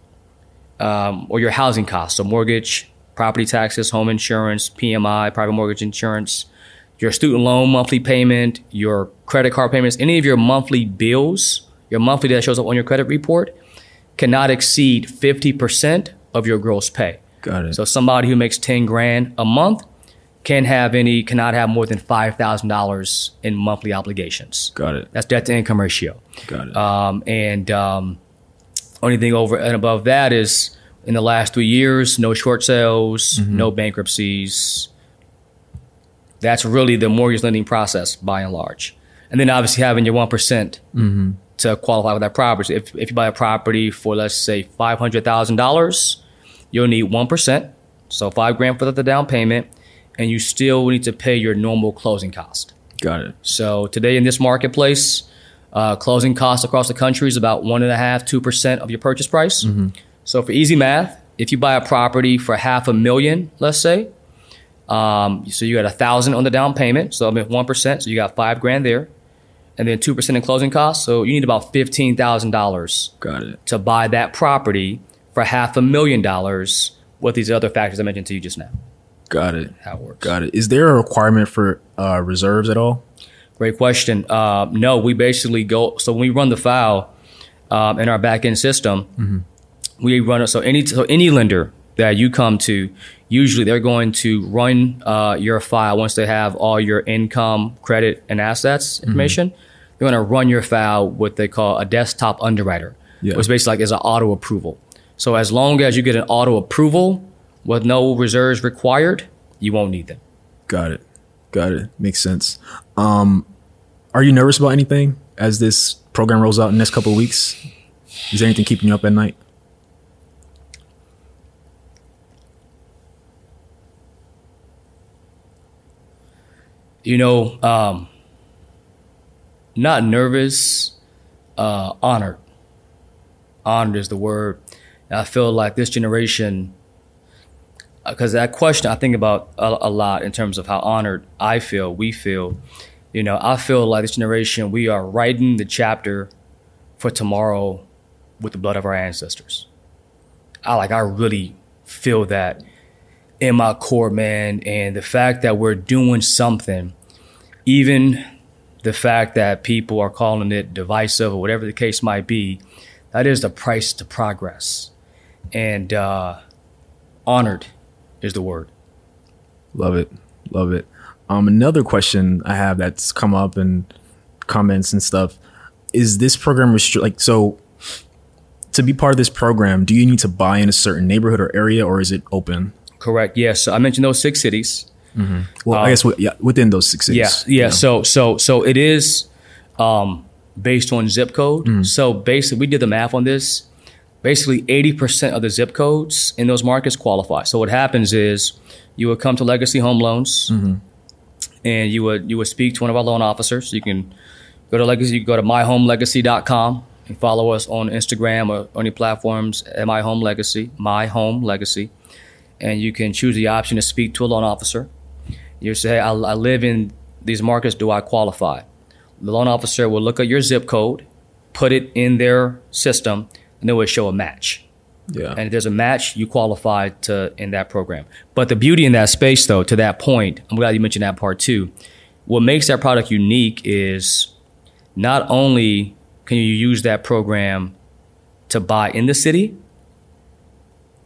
[SPEAKER 4] um, or your housing costs, so mortgage, property taxes, home insurance, P M I, private mortgage insurance, your student loan monthly payment, your credit card payments, any of your monthly bills, your monthly that shows up on your credit report, cannot exceed fifty percent of your gross pay.
[SPEAKER 3] Got it.
[SPEAKER 4] So somebody who makes ten grand a month can have any, cannot have more than five thousand dollars in monthly obligations.
[SPEAKER 3] Got it.
[SPEAKER 4] That's debt to income ratio.
[SPEAKER 3] Got it.
[SPEAKER 4] Um, and um, anything over and above that is in the last three years, no short sales, mm-hmm. no bankruptcies. That's really the mortgage lending process by and large. And then obviously having your one percent mm-hmm. to qualify for that property. If, if you buy a property for, let's say, five hundred thousand dollars, you'll need one percent. So five grand for the down payment. And you still need to pay your normal closing cost.
[SPEAKER 3] Got it.
[SPEAKER 4] So today in this marketplace, uh, closing costs across the country is about one and a half, two percent of your purchase price. Mm-hmm. So for easy math, if you buy a property for half a million, let's say, um, so you got a thousand on the down payment. So I mean one percent, so you got five grand there, and then two percent in closing costs. So you need about fifteen thousand dollars.
[SPEAKER 3] Got it.
[SPEAKER 4] To buy that property for half a million dollars with these other factors I mentioned to you just now.
[SPEAKER 3] Got it.
[SPEAKER 4] How it works.
[SPEAKER 3] Got it. Is there a requirement for uh, reserves at all?
[SPEAKER 4] Great question. Uh, no, we basically go. So when we run the file um, in our back end system, mm-hmm. we run it. So any so any lender that you come to, usually they're going to run uh, your file once they have all your income, credit, and assets information. Mm-hmm. They're going to run your file what they call a desktop underwriter, yeah. which basically like is an auto approval. So as long as you get an auto approval with no reserves required, you won't need them.
[SPEAKER 3] Got it. Got it. Makes sense. Um, are you nervous about anything as this program rolls out in the next couple of weeks? Is there anything keeping you up at night?
[SPEAKER 4] You know, um, not nervous, uh, honored. Honored is the word. And I feel like this generation, because that question I think about a, a lot in terms of how honored I feel, we feel. You know, I feel like this generation, we are writing the chapter for tomorrow with the blood of our ancestors. I like, I really feel that in my core, man. And the fact that we're doing something, even the fact that people are calling it divisive or whatever the case might be, that is the price to progress. And uh, honored is the word.
[SPEAKER 3] Love it. Love it. Um, another question I have that's come up in comments and stuff is this program restri- like, so to be part of this program, do you need to buy in a certain neighborhood or area, or is it open?
[SPEAKER 4] Correct. Yes. So I mentioned those six cities.
[SPEAKER 3] Mm-hmm. Well, um, I guess w- yeah, within those six cities.
[SPEAKER 4] Yeah. Yeah. You know. So, so, so it is um, based on zip code. Mm-hmm. So basically we did the math on this. Basically, eighty percent of the zip codes in those markets qualify. So what happens is you would come to Legacy Home Loans, mm-hmm. and you would you would speak to one of our loan officers. You can go to Legacy, you can go to my home legacy dot com and follow us on Instagram or on any platforms at My Home Legacy, My Home Legacy, and you can choose the option to speak to a loan officer. You say, hey, I, I live in these markets. Do I qualify? The loan officer will look at your zip code, put it in their system, and it will show a match.
[SPEAKER 3] Yeah.
[SPEAKER 4] And if there's a match, you qualify to in that program. But the beauty in that space, though, to that point, I'm glad you mentioned that part too. What makes that product unique is not only can you use that program to buy in the city,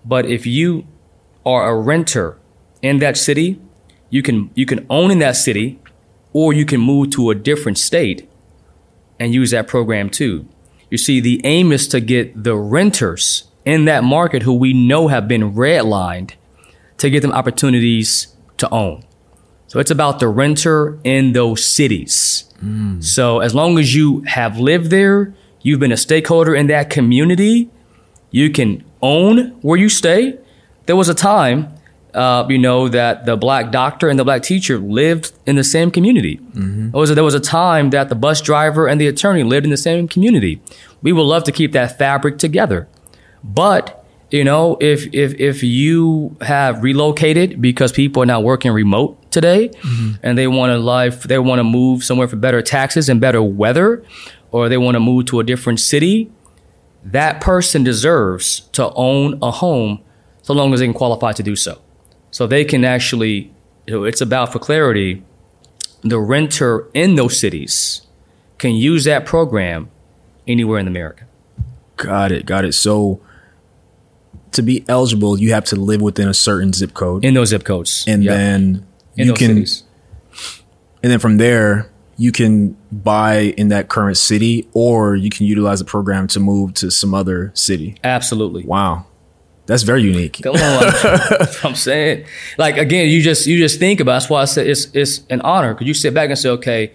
[SPEAKER 4] But if you are a renter in that city, you can you can own in that city, or you can move to a different state and use that program too. You see, the aim is to get the renters in that market who we know have been redlined to get them opportunities to own. So it's about the renter in those cities. Mm. So as long as you have lived there, you've been a stakeholder in that community, you can own where you stay. There was a time, uh, you know, that the black doctor and the black teacher lived in the same community. Mm-hmm. There was a, there was a time that the bus driver and the attorney lived in the same community. We would love to keep that fabric together. But, you know, if if if you have relocated because people are now working remote today, mm-hmm. and they want to life, they want to move somewhere for better taxes and better weather, or they want to move to a different city, that person deserves to own a home so long as they can qualify to do so. So they can actually, you know, it's about, for clarity, the renter in those cities can use that program anywhere in America.
[SPEAKER 3] Got it. Got it. So to be eligible, you have to live within a certain zip code.
[SPEAKER 4] In those zip codes.
[SPEAKER 3] And yep. then in you can, cities. And then from there, you can buy in that current city, or you can utilize the program to move to some other city.
[SPEAKER 4] Absolutely.
[SPEAKER 3] Wow. That's very unique.
[SPEAKER 4] Come on. That's what I'm saying. Like, again, you just you just think about it. That's why I said it's it's an honor, because you sit back and say, okay,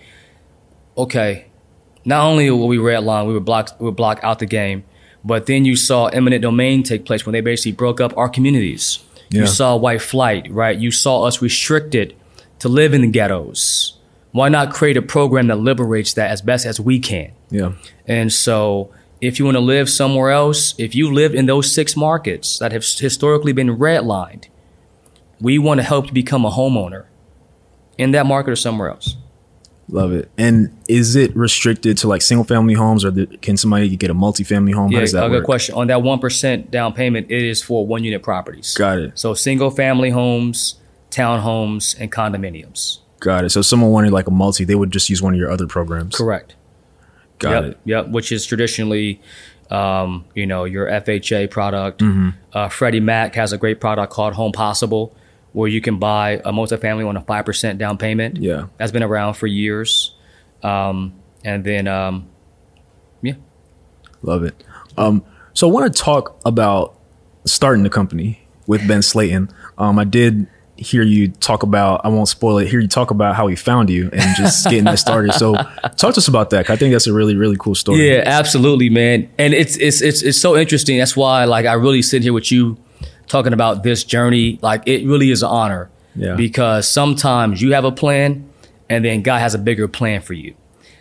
[SPEAKER 4] okay, not only were we redlined, we were blocked, we were blocked out the game, but then you saw eminent domain take place when they basically broke up our communities. Yeah. You saw white flight, right? You saw us restricted to live in the ghettos. Why not create a program that liberates that as best as we can? Yeah. And so if you want to live somewhere else, if you live in those six markets that have historically been redlined, we want to help you become a homeowner in that market or somewhere else.
[SPEAKER 3] Love it. And is it restricted to like single family homes, or the, can somebody get a multifamily home?
[SPEAKER 4] Yeah,
[SPEAKER 3] How does that
[SPEAKER 4] a
[SPEAKER 3] work?
[SPEAKER 4] good question. On that one percent down payment, it is for one unit properties.
[SPEAKER 3] Got it.
[SPEAKER 4] So single family homes, townhomes, and condominiums.
[SPEAKER 3] Got it. So if someone wanted like a multi, they would just use one of your other programs.
[SPEAKER 4] Correct.
[SPEAKER 3] Got
[SPEAKER 4] yep,
[SPEAKER 3] it.
[SPEAKER 4] Yep. Which is traditionally, um, you know, your F H A product. Mm-hmm. Uh, Freddie Mac has a great product called Home Possible, where you can buy a multifamily on a five percent down payment.
[SPEAKER 3] Yeah.
[SPEAKER 4] That's been around for years. Um, and then, um, yeah.
[SPEAKER 3] Love it. Um, so I want to talk about starting the company with Ben Slayton. Um, I did hear you talk about, I won't spoil it, hear you talk about how he found you and just getting that started. So talk to us about that. I think that's a really, really cool story.
[SPEAKER 4] Yeah, absolutely, man. And it's, it's, it's, it's so interesting. That's why, like, I really sit here with you talking about this journey. Like, it really is an honor. Yeah. Because sometimes you have a plan and then God has a bigger plan for you.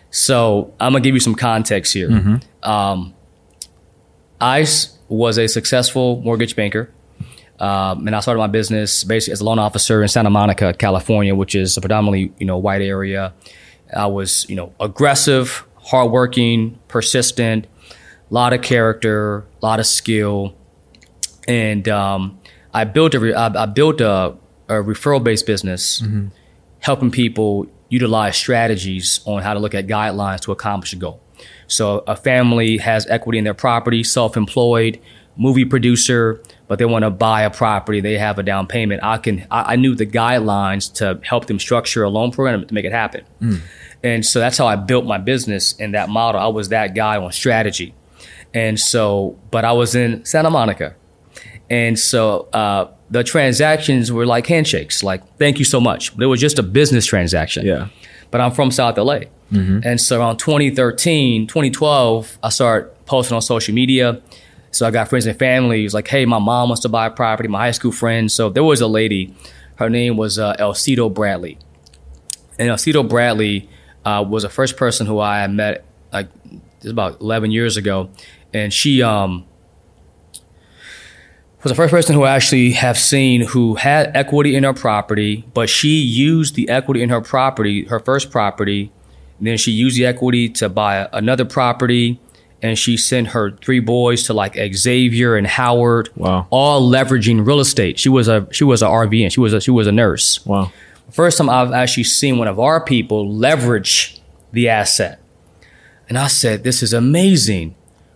[SPEAKER 4] So I'm gonna give you some context here. Mm-hmm. Um, I was a successful mortgage banker. Um, and I started my business basically as a loan officer in Santa Monica, California, which is a predominantly, you know, white area. I was, you know, aggressive, hardworking, persistent, a lot of character, a lot of skill. And um, I built a, re- I, I built a, a referral-based business, mm-hmm. helping people utilize strategies on how to look at guidelines to accomplish a goal. So a family has equity in their property, self-employed, movie producer, but they want to buy a property, they have a down payment. I can, I, I knew the guidelines to help them structure a loan program to make it happen. Mm. And so that's how I built my business in that model. I was that guy on strategy. And so, but I was in Santa Monica. And so uh, the transactions were like handshakes, like, thank you so much. But it was just a business transaction.
[SPEAKER 3] Yeah.
[SPEAKER 4] But I'm from South L A. Mm-hmm. And so around twenty thirteen, twenty twelve, I started posting on social media. So I got friends and family. It was like, hey, my mom wants to buy a property, my high school friend. So there was a lady, her name was uh, Elcito Bradley. And Elcito Bradley uh, was the first person who I met like this about eleven years ago. And she um, was the first person who I actually have seen who had equity in her property, but she used the equity in her property, her first property, and then she used the equity to buy another property. And she sent her three boys to like Xavier and Howard,
[SPEAKER 3] wow.
[SPEAKER 4] all leveraging real estate. She was a she was a R V N. She was a, she was a nurse.
[SPEAKER 3] Wow.
[SPEAKER 4] First time I've actually seen one of our people leverage the asset. And I said, this is amazing.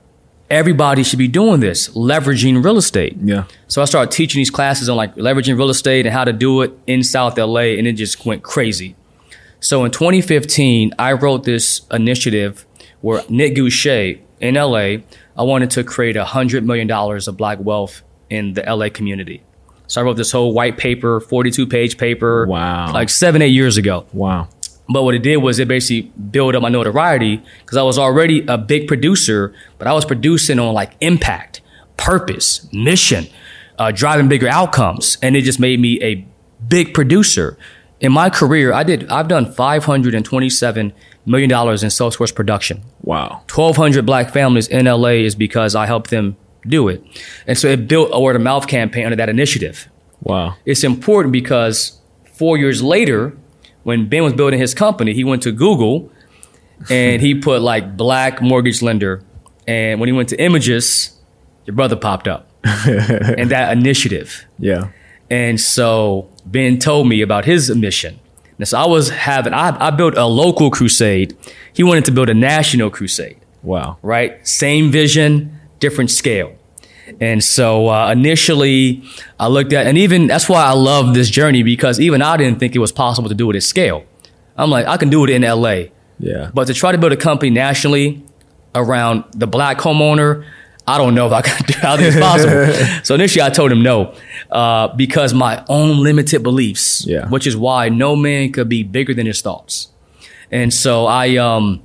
[SPEAKER 4] everybody should be doing this, leveraging real estate.
[SPEAKER 3] Yeah.
[SPEAKER 4] So I started teaching these classes on like leveraging real estate and how to do it in South L A, and it just went crazy. So in twenty fifteen, I wrote this initiative where Nick Goucher in L A, I wanted to create one hundred million dollars of Black wealth in the L A community. So I wrote this whole white paper, forty-two page paper,
[SPEAKER 3] wow,
[SPEAKER 4] like seven, eight years ago.
[SPEAKER 3] Wow.
[SPEAKER 4] But what it did was it basically built up my notoriety because I was already a big producer, but I was producing on like impact, purpose, mission, uh, driving bigger outcomes. And it just made me a big producer. In my career, I did, I've done five hundred twenty-seven million dollars in Salesforce production.
[SPEAKER 3] Wow.
[SPEAKER 4] twelve hundred Black families in L A is because I helped them do it. And so it built a word of mouth campaign under that initiative.
[SPEAKER 3] Wow.
[SPEAKER 4] It's important because four years later, when Ben was building his company, he went to Google and he put like Black mortgage lender. And when he went to images, your brother popped up and that initiative.
[SPEAKER 3] Yeah.
[SPEAKER 4] And so Ben told me about his mission. And so I was having, I, I built a local crusade. He wanted to build a national crusade.
[SPEAKER 3] Wow.
[SPEAKER 4] Right? Same vision, different scale. And so uh, initially I looked at, and even that's why I love this journey, because even I didn't think it was possible to do it at scale. I'm like, I can do it in L A.
[SPEAKER 3] Yeah.
[SPEAKER 4] But to try to build a company nationally around the Black homeowner, I don't know if I can do how this is possible. So initially I told him no, uh, because my own limited beliefs,
[SPEAKER 3] yeah.
[SPEAKER 4] which is why no man could be bigger than his thoughts. And so I, um,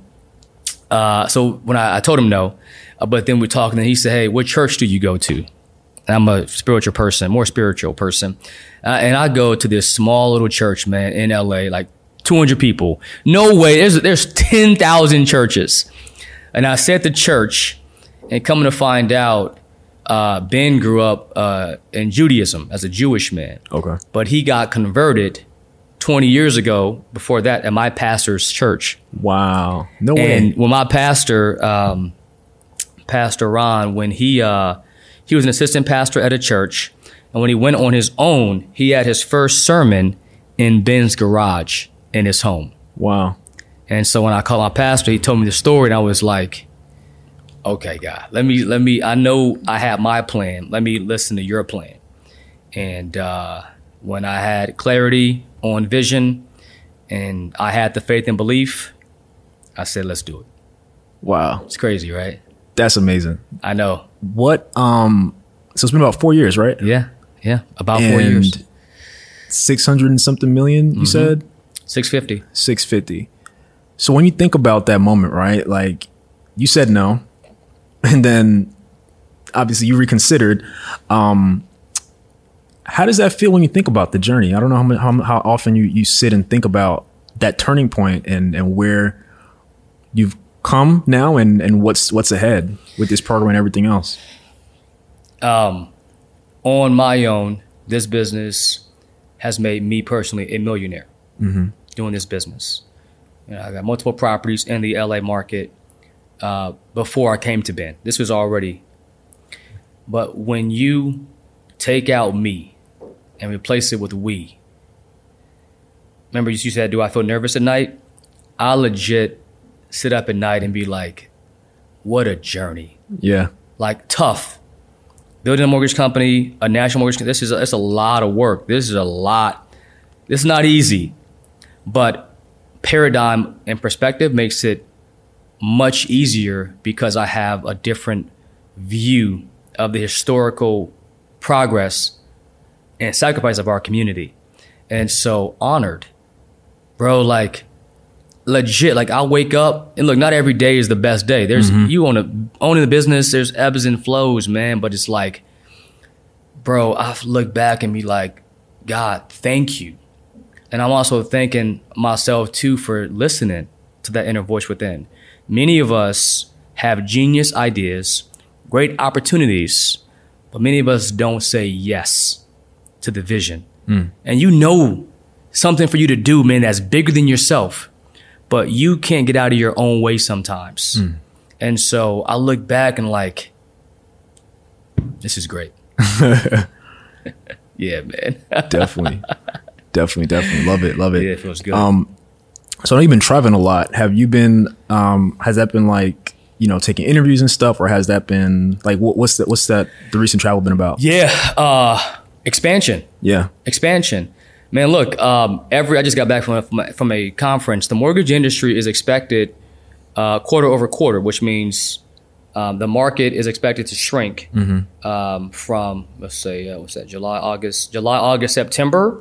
[SPEAKER 4] uh, so when I, I told him no, uh, but then we're talking and he said, hey, what church do you go to? And I'm a spiritual person, more spiritual person. Uh, and I go to this small little church, man, in L A, like two hundred people. No way, there's, there's ten thousand churches. And I said to church, and coming to find out, uh, Ben grew up uh, in Judaism as a Jewish man.
[SPEAKER 3] Okay.
[SPEAKER 4] But he got converted twenty years ago, before that, at my pastor's church.
[SPEAKER 3] Wow. No way.
[SPEAKER 4] And when my pastor, um, Pastor Ron, when he uh, he was an assistant pastor at a church, and when he went on his own, he had his first sermon in Ben's garage in his home.
[SPEAKER 3] Wow.
[SPEAKER 4] And so when I called my pastor, he told me the story, and I was like, okay, God, let me, let me, I know I have my plan. Let me listen to your plan. And uh, when I had clarity on vision and I had the faith and belief, I said, let's do it.
[SPEAKER 3] Wow.
[SPEAKER 4] It's crazy, right?
[SPEAKER 3] That's amazing.
[SPEAKER 4] I know.
[SPEAKER 3] What, um, so it's been about four years, right?
[SPEAKER 4] Yeah. Yeah. About
[SPEAKER 3] and
[SPEAKER 4] four years.
[SPEAKER 3] six hundred and something million, you mm-hmm. said?
[SPEAKER 4] six fifty.
[SPEAKER 3] six fifty. So when you think about that moment, right? Like you said no. And then obviously you reconsidered. Um, how does that feel when you think about the journey? I don't know how, how, how often you, you sit and think about that turning point and, and where you've come now and, and what's what's ahead with this program and everything else.
[SPEAKER 4] Um, on my own, this business has made me personally a millionaire mm-hmm. doing this business. You know, I got multiple properties in the L A market. Uh, before I came to Ben, this was already. But when you take out me and replace it with we, remember you said, do I feel nervous at night? I legit sit up at night and be like, what a journey.
[SPEAKER 3] Yeah.
[SPEAKER 4] Like tough. Building a mortgage company, a national mortgage company, this is a, it's a lot of work. This is a lot. This is not easy. But paradigm and perspective makes it much easier because I have a different view of the historical progress and sacrifice of our community. And so honored, bro, like legit, like I wake up and look, not every day is the best day. There's mm-hmm. you own a, owning the business, there's ebbs and flows, man. But it's like, bro, I look back and be like, God, thank you. And I'm also thanking myself too for listening to that inner voice within. Many of us have genius ideas, great opportunities, but many of us don't say yes to the vision. Mm. And you know something for you to do, man, that's bigger than yourself, but you can't get out of your own way sometimes. Mm. And so I look back and like, this is great. Yeah, man.
[SPEAKER 3] Definitely. Definitely, definitely. Love it, love it.
[SPEAKER 4] Yeah, it feels good.
[SPEAKER 3] Um, So I know you've been traveling a lot. Have you been, um, has that been like, you know, taking interviews and stuff, or has that been like what, what's that? What's that? The recent travel been about?
[SPEAKER 4] Yeah, uh, expansion.
[SPEAKER 3] Yeah,
[SPEAKER 4] expansion. Man, look, um, every I just got back from a, from a, from a conference. The mortgage industry is expected uh, quarter over quarter, which means um, the market is expected to shrink mm-hmm. um, from let's say uh, what's that? July, August, July, August, September.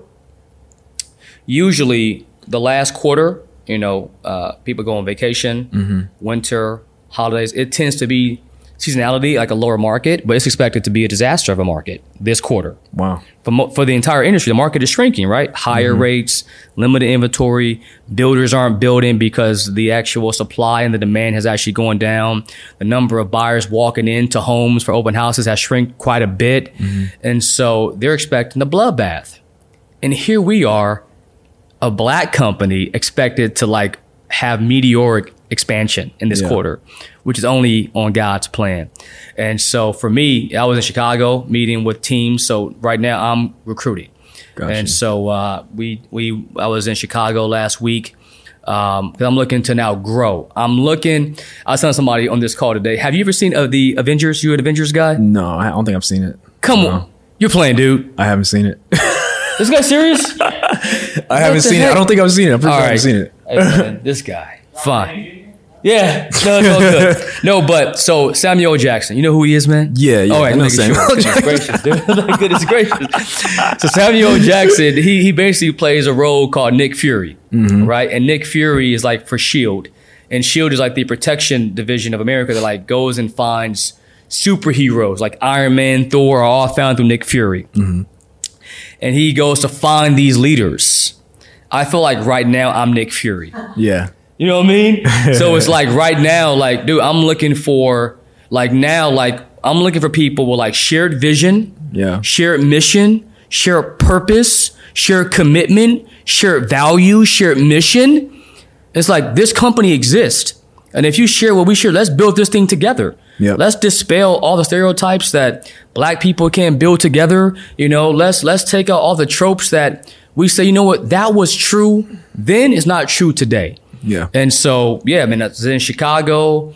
[SPEAKER 4] Usually, the last quarter. You know, uh, people go on vacation, mm-hmm. winter, holidays. It tends to be seasonality, like a lower market, but it's expected to be a disaster of a market this quarter.
[SPEAKER 3] Wow.
[SPEAKER 4] For, mo- for the entire industry, the market is shrinking, right? Higher mm-hmm. rates, limited inventory. Builders aren't building because the actual supply and the demand has actually gone down. The number of buyers walking into homes for open houses has shrunk quite a bit. Mm-hmm. And so they're expecting a bloodbath. And here we are, a black company expected to like have meteoric expansion in this yeah. quarter, which is only on God's plan. And so for me, I was in Chicago meeting with teams. So right now I'm recruiting. Gotcha. And so uh, we we I was in Chicago last week um, because I'm looking to now grow. I'm looking. I was telling somebody on this call today. Have you ever seen uh, the Avengers? You an Avengers guy?
[SPEAKER 3] No, I don't think I've seen it.
[SPEAKER 4] Come
[SPEAKER 3] no.
[SPEAKER 4] on, you're playing, dude.
[SPEAKER 3] I haven't seen it.
[SPEAKER 4] This guy serious?
[SPEAKER 3] I haven't seen heck? it. I don't think I've seen it. I'm pretty sure I haven't seen it.
[SPEAKER 4] Hey, man, this guy, fine. Yeah, no, it's all good. No, but so Samuel Jackson, you know who he is, man?
[SPEAKER 3] Yeah, yeah.
[SPEAKER 4] All right,
[SPEAKER 3] I know Samuel
[SPEAKER 4] sure. Goodness gracious, dude. Goodness gracious. So Samuel Jackson, he he basically plays a role called Nick Fury, mm-hmm. right? And Nick Fury is like for S H I E L D, and S H I E L D is like the protection division of America that like goes and finds superheroes like Iron Man, Thor, are all found through Nick Fury. Mm-hmm. And he goes to find these leaders. I feel like right now I'm Nick Fury.
[SPEAKER 3] Yeah.
[SPEAKER 4] You know what I mean? So it's like right now, like, dude, I'm looking for, like now, like, I'm looking for people with like shared vision,
[SPEAKER 3] yeah,
[SPEAKER 4] shared mission, shared purpose, shared commitment, shared value, shared mission. It's like this company exists. And if you share what we share, let's build this thing together. Yep. Let's dispel all the stereotypes that black people can't build together. You know, let's let's take out all the tropes that we say, you know what, that was true then is not true today.
[SPEAKER 3] Yeah.
[SPEAKER 4] And so, yeah, I mean, I was in Chicago.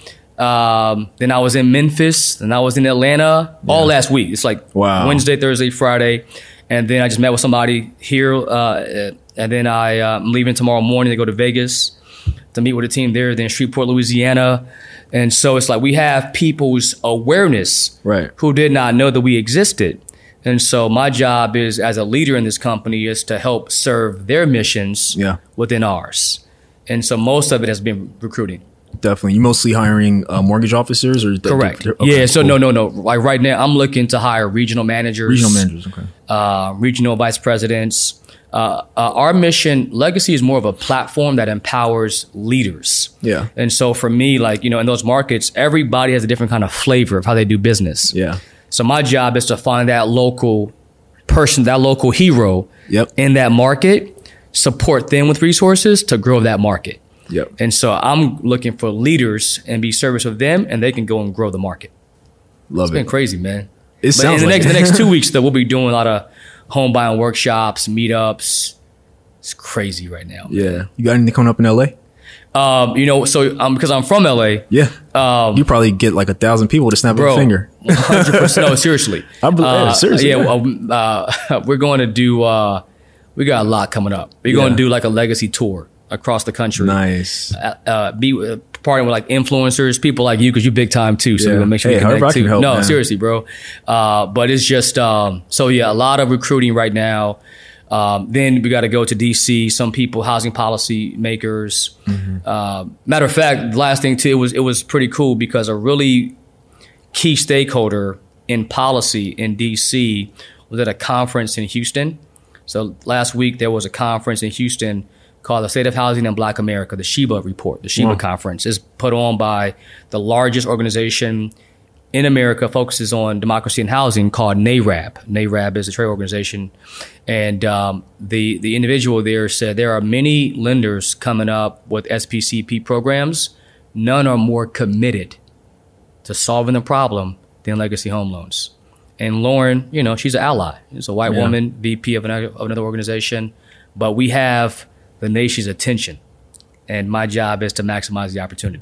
[SPEAKER 4] Um, then I was in Memphis. Then I was in Atlanta yeah. all last week. It's like
[SPEAKER 3] wow.
[SPEAKER 4] Wednesday, Thursday, Friday. And then I just met with somebody here. Uh, and then I, uh, I'm leaving tomorrow morning to go to Vegas to meet with a team there, then Shreveport, Louisiana. And so it's like we have people's awareness
[SPEAKER 3] right.
[SPEAKER 4] who did not know that we existed. And so my job is, as a leader in this company, is to help serve their missions
[SPEAKER 3] yeah.
[SPEAKER 4] within ours. And so most of it has been recruiting.
[SPEAKER 3] Definitely. You mostly hiring uh, mortgage officers? or th-
[SPEAKER 4] Correct.
[SPEAKER 3] Th- okay,
[SPEAKER 4] yeah, so
[SPEAKER 3] cool.
[SPEAKER 4] no, no, no. Like right now, I'm looking to hire regional managers.
[SPEAKER 3] Regional managers, okay.
[SPEAKER 4] Uh, regional vice presidents. Uh, uh, our mission, Legacy, is more of a platform that empowers leaders.
[SPEAKER 3] Yeah.
[SPEAKER 4] And so for me, like, you know, in those markets, everybody has a different kind of flavor of how they do business.
[SPEAKER 3] Yeah.
[SPEAKER 4] So my job is to find that local person, that local hero
[SPEAKER 3] yep.
[SPEAKER 4] in that market, support them with resources to grow that market.
[SPEAKER 3] Yep.
[SPEAKER 4] And so I'm looking for leaders and be service of them, and they can go and grow the market.
[SPEAKER 3] Love
[SPEAKER 4] it's
[SPEAKER 3] it.
[SPEAKER 4] been crazy, man.
[SPEAKER 3] It
[SPEAKER 4] but
[SPEAKER 3] sounds
[SPEAKER 4] in the
[SPEAKER 3] like
[SPEAKER 4] next
[SPEAKER 3] it.
[SPEAKER 4] the next two weeks, though, we'll be doing a lot of home buying workshops, meetups. It's crazy right now.
[SPEAKER 3] Yeah.
[SPEAKER 4] Man.
[SPEAKER 3] You got anything coming up in L A?
[SPEAKER 4] Um, you know, so um, because I'm from L A.
[SPEAKER 3] Yeah.
[SPEAKER 4] Um,
[SPEAKER 3] you probably get like a thousand people to snap
[SPEAKER 4] bro,
[SPEAKER 3] a finger.
[SPEAKER 4] one hundred percent. No, seriously.
[SPEAKER 3] I believe,
[SPEAKER 4] uh,
[SPEAKER 3] yeah, seriously.
[SPEAKER 4] Yeah. Well, uh, we're going to do, uh, we got a lot coming up. We're
[SPEAKER 3] yeah.
[SPEAKER 4] going to do like a legacy tour across the country.
[SPEAKER 3] Nice.
[SPEAKER 4] Uh, uh, be uh, partnering with like influencers, people like you, because you big time too. So
[SPEAKER 3] yeah.
[SPEAKER 4] we're gonna make sure
[SPEAKER 3] hey,
[SPEAKER 4] we connect too.
[SPEAKER 3] Help,
[SPEAKER 4] no,
[SPEAKER 3] man.
[SPEAKER 4] seriously, bro. Uh, but it's just um, so yeah, a lot of recruiting right now. Um, then we got to go to D C. Some people, housing policy makers. Mm-hmm. Uh, matter of fact, the last thing too, it was it was pretty cool because a really key stakeholder in policy in D C was at a conference in Houston. So last week there was a conference in Houston called the State of Housing in Black America, the SHIBA report. The SHIBA wow. conference is put on by the largest organization in America, focuses on democracy and housing, called NARAB. NARAB is a trade organization. And um, the, the individual there said there are many lenders coming up with S P C P programs. None are more committed to solving the problem than Legacy Home Loans. And Lauren, you know, she's an ally. She's a white yeah. woman, V P of another, of another organization. But we have the nation's attention. And my job is to maximize the opportunity.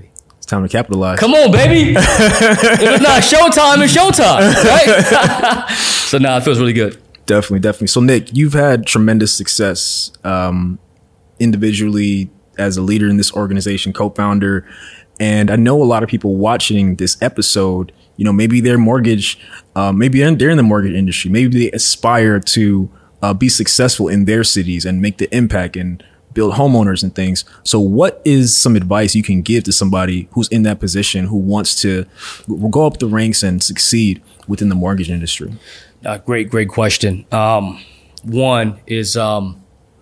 [SPEAKER 3] It's time to capitalize.
[SPEAKER 4] Come on, baby. If it's not showtime, it's showtime, right? So now nah, it feels really good.
[SPEAKER 3] Definitely, definitely. So Nick, you've had tremendous success um, individually as a leader in this organization, co-founder. And I know a lot of people watching this episode, you know, maybe their mortgage, uh, maybe they're in the mortgage industry. Maybe they aspire to uh, be successful in their cities and make the impact and build homeowners and things. So what is some advice you can give to somebody who's in that position, who wants to go up the ranks and succeed within the mortgage industry?
[SPEAKER 4] Uh, great, great question. Um, one is, um,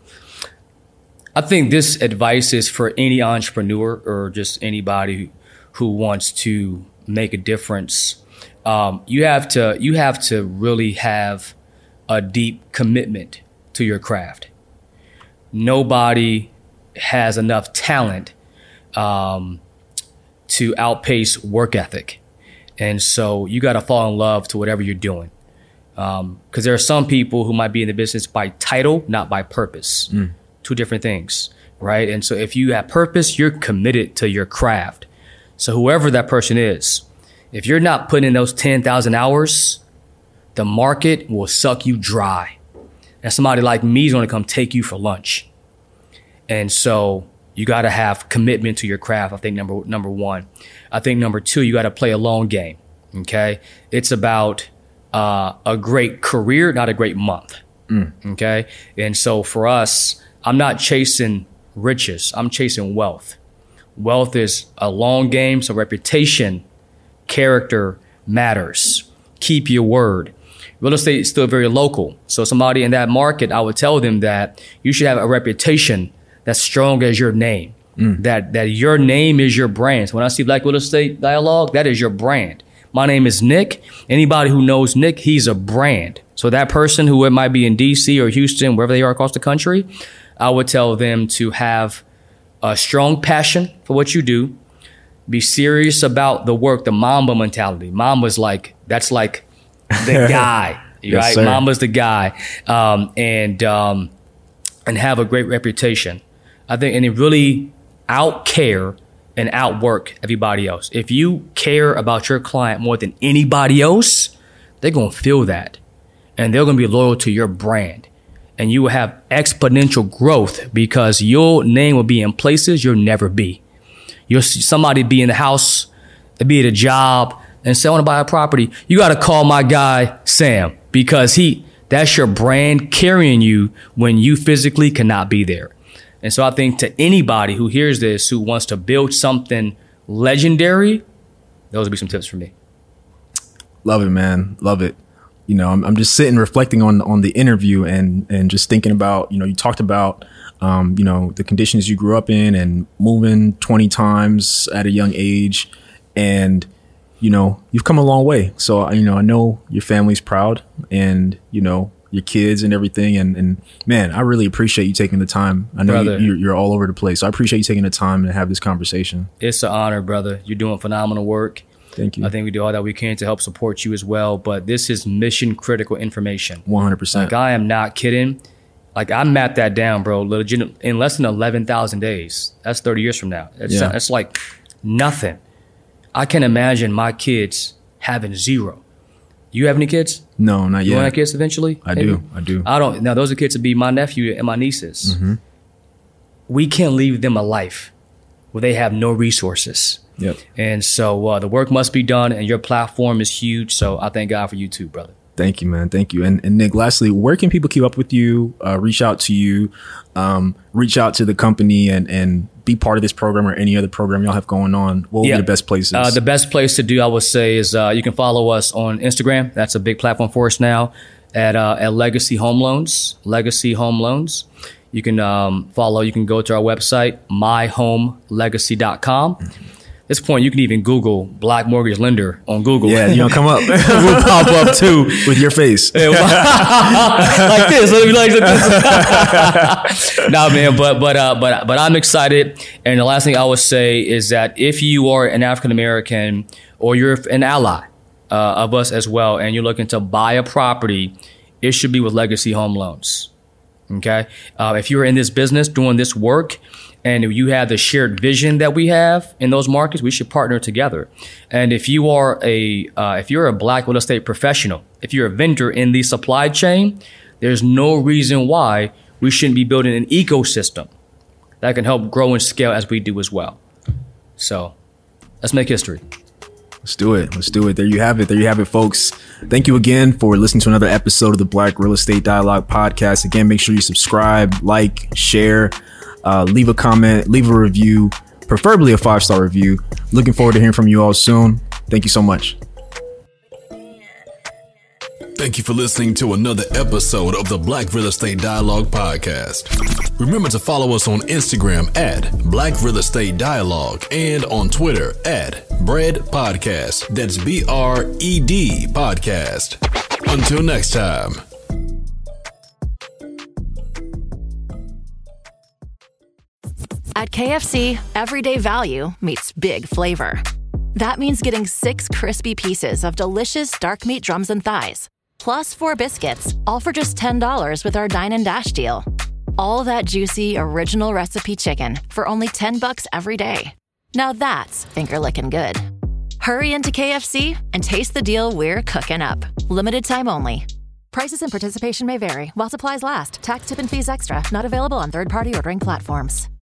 [SPEAKER 4] I think this advice is for any entrepreneur or just anybody who wants to make a difference. Um, you have to, you have to really have a deep commitment to your craft. Nobody has enough talent um, to outpace work ethic. And so you got to fall in love to whatever you're doing. Um, because there are some people who might be in the business by title, not by purpose. Mm. Two different things, right? And so if you have purpose, you're committed to your craft. So whoever that person is, if you're not putting in those ten thousand hours, the market will suck you dry. And somebody like me is going to come take you for lunch. And so you got to have commitment to your craft. I think number number one. I think number two, you got to play a long game. Okay. It's about uh, a great career, not a great month. Mm. Okay. And so for us, I'm not chasing riches. I'm chasing wealth. Wealth is a long game. So reputation, character matters. Keep your word. Real estate is still very local. So somebody in that market, I would tell them that you should have a reputation that's strong as your name. Mm. That that your name is your brand. So when I see Black Real Estate Dialogue, that is your brand. My name is Nick. Anybody who knows Nick, he's a brand. So that person who it might be in D C or Houston, wherever they are across the country, I would tell them to have a strong passion for what you do. Be serious about the work, the Mamba mentality. Mamba's like, that's like the guy, yes, right? Sir. Mamba's the guy. Um, and um, and have a great reputation. I think, and it really out care and outwork everybody else. If you care about your client more than anybody else, they're going to feel that. And they're going to be loyal to your brand. And you will have exponential growth because your name will be in places you'll never be. You'll see somebody be in the house, be at a job, and say, I want to buy a property. You got to call my guy, Sam, because he that's your brand carrying you when you physically cannot be there. And so I think to anybody who hears this, who wants to build something legendary, those would be some tips for me.
[SPEAKER 3] Love it, man. Love it. You know, I'm, I'm just sitting reflecting on on the interview and and just thinking about, you know, you talked about, um, you know, the conditions you grew up in and moving twenty times at a young age. And, you know, you've come a long way. So, you know, I know your family's proud and, you know, your kids and everything. And, and man, I really appreciate you taking the time. I know you, you're, you're all over the place. So I appreciate you taking the time to have this conversation.
[SPEAKER 4] It's an honor, brother. You're doing phenomenal work.
[SPEAKER 3] Thank you.
[SPEAKER 4] I think we do all that we can to help support you as well. But this is mission critical information.
[SPEAKER 3] one hundred percent.
[SPEAKER 4] Like, I am not kidding. Like, I mapped that down, bro, legit, in less than eleven thousand days. That's thirty years from now. That's, yeah. that's like nothing. I can imagine my kids having zero. You have any kids?
[SPEAKER 3] No, not yet.
[SPEAKER 4] You want to have kids eventually?
[SPEAKER 3] I
[SPEAKER 4] Maybe?
[SPEAKER 3] do. I do.
[SPEAKER 4] I don't. Now, those are kids to be my nephew and my nieces. Mm-hmm. We can't leave them a life where they have no resources.
[SPEAKER 3] Yep.
[SPEAKER 4] And so uh, the work must be done, and your platform is huge. So I thank God for you too, brother.
[SPEAKER 3] Thank you, man. Thank you. And, and Nick, lastly, where can people keep up with you, uh, reach out to you, um, reach out to the company and, and be part of this program or any other program y'all have going on? What would yeah. be the best places?
[SPEAKER 4] Uh, the best place to do, I would say, is uh, you can follow us on Instagram. That's a big platform for us now at, uh, at Legacy Home Loans, Legacy Home Loans. You can um, follow, you can go to our website, my home legacy dot com. Mm-hmm. At this point, you can even Google Black Mortgage Lender on Google.
[SPEAKER 3] Yeah, you're gonna come up.
[SPEAKER 4] We'll pop up too
[SPEAKER 3] with your face,
[SPEAKER 4] like this. Let me like this. Nah, man, but but uh, but but I'm excited. And the last thing I would say is that if you are an African American or you're an ally uh, of us as well, and you're looking to buy a property, it should be with Legacy Home Loans. Okay, uh, if you're in this business doing this work, And if you have the shared vision that we have in those markets, we should partner together. And if you are a uh, if you're a Black real estate professional, if you're a vendor in the supply chain, there's no reason why we shouldn't be building an ecosystem that can help grow and scale as we do as well. So let's make history.
[SPEAKER 3] Let's do it. Let's do it. There you have it. There you have it, folks. Thank you again for listening to another episode of the Black Real Estate Dialogue podcast. Again, make sure you subscribe, like, share, uh, leave a comment, leave a review, preferably a five-star review. Looking forward to hearing from you all soon. Thank you so much.
[SPEAKER 1] Thank you for listening to another episode of the Black Real Estate Dialogue podcast. Remember to follow us on Instagram at Black Real Estate Dialogue and on Twitter at Bread Podcast. That's B R E D Podcast. Until next time.
[SPEAKER 5] At K F C, everyday value meets big flavor. That means getting six crispy pieces of delicious dark meat drums and thighs, plus four biscuits, all for just ten dollars with our Dine and Dash deal. All that juicy, original recipe chicken for only ten bucks every day. Now that's finger-licking good. Hurry into K F C and taste the deal we're cooking up. Limited time only. Prices and participation may vary while supplies last. Tax, tip, and fees extra. Not available on third-party ordering platforms.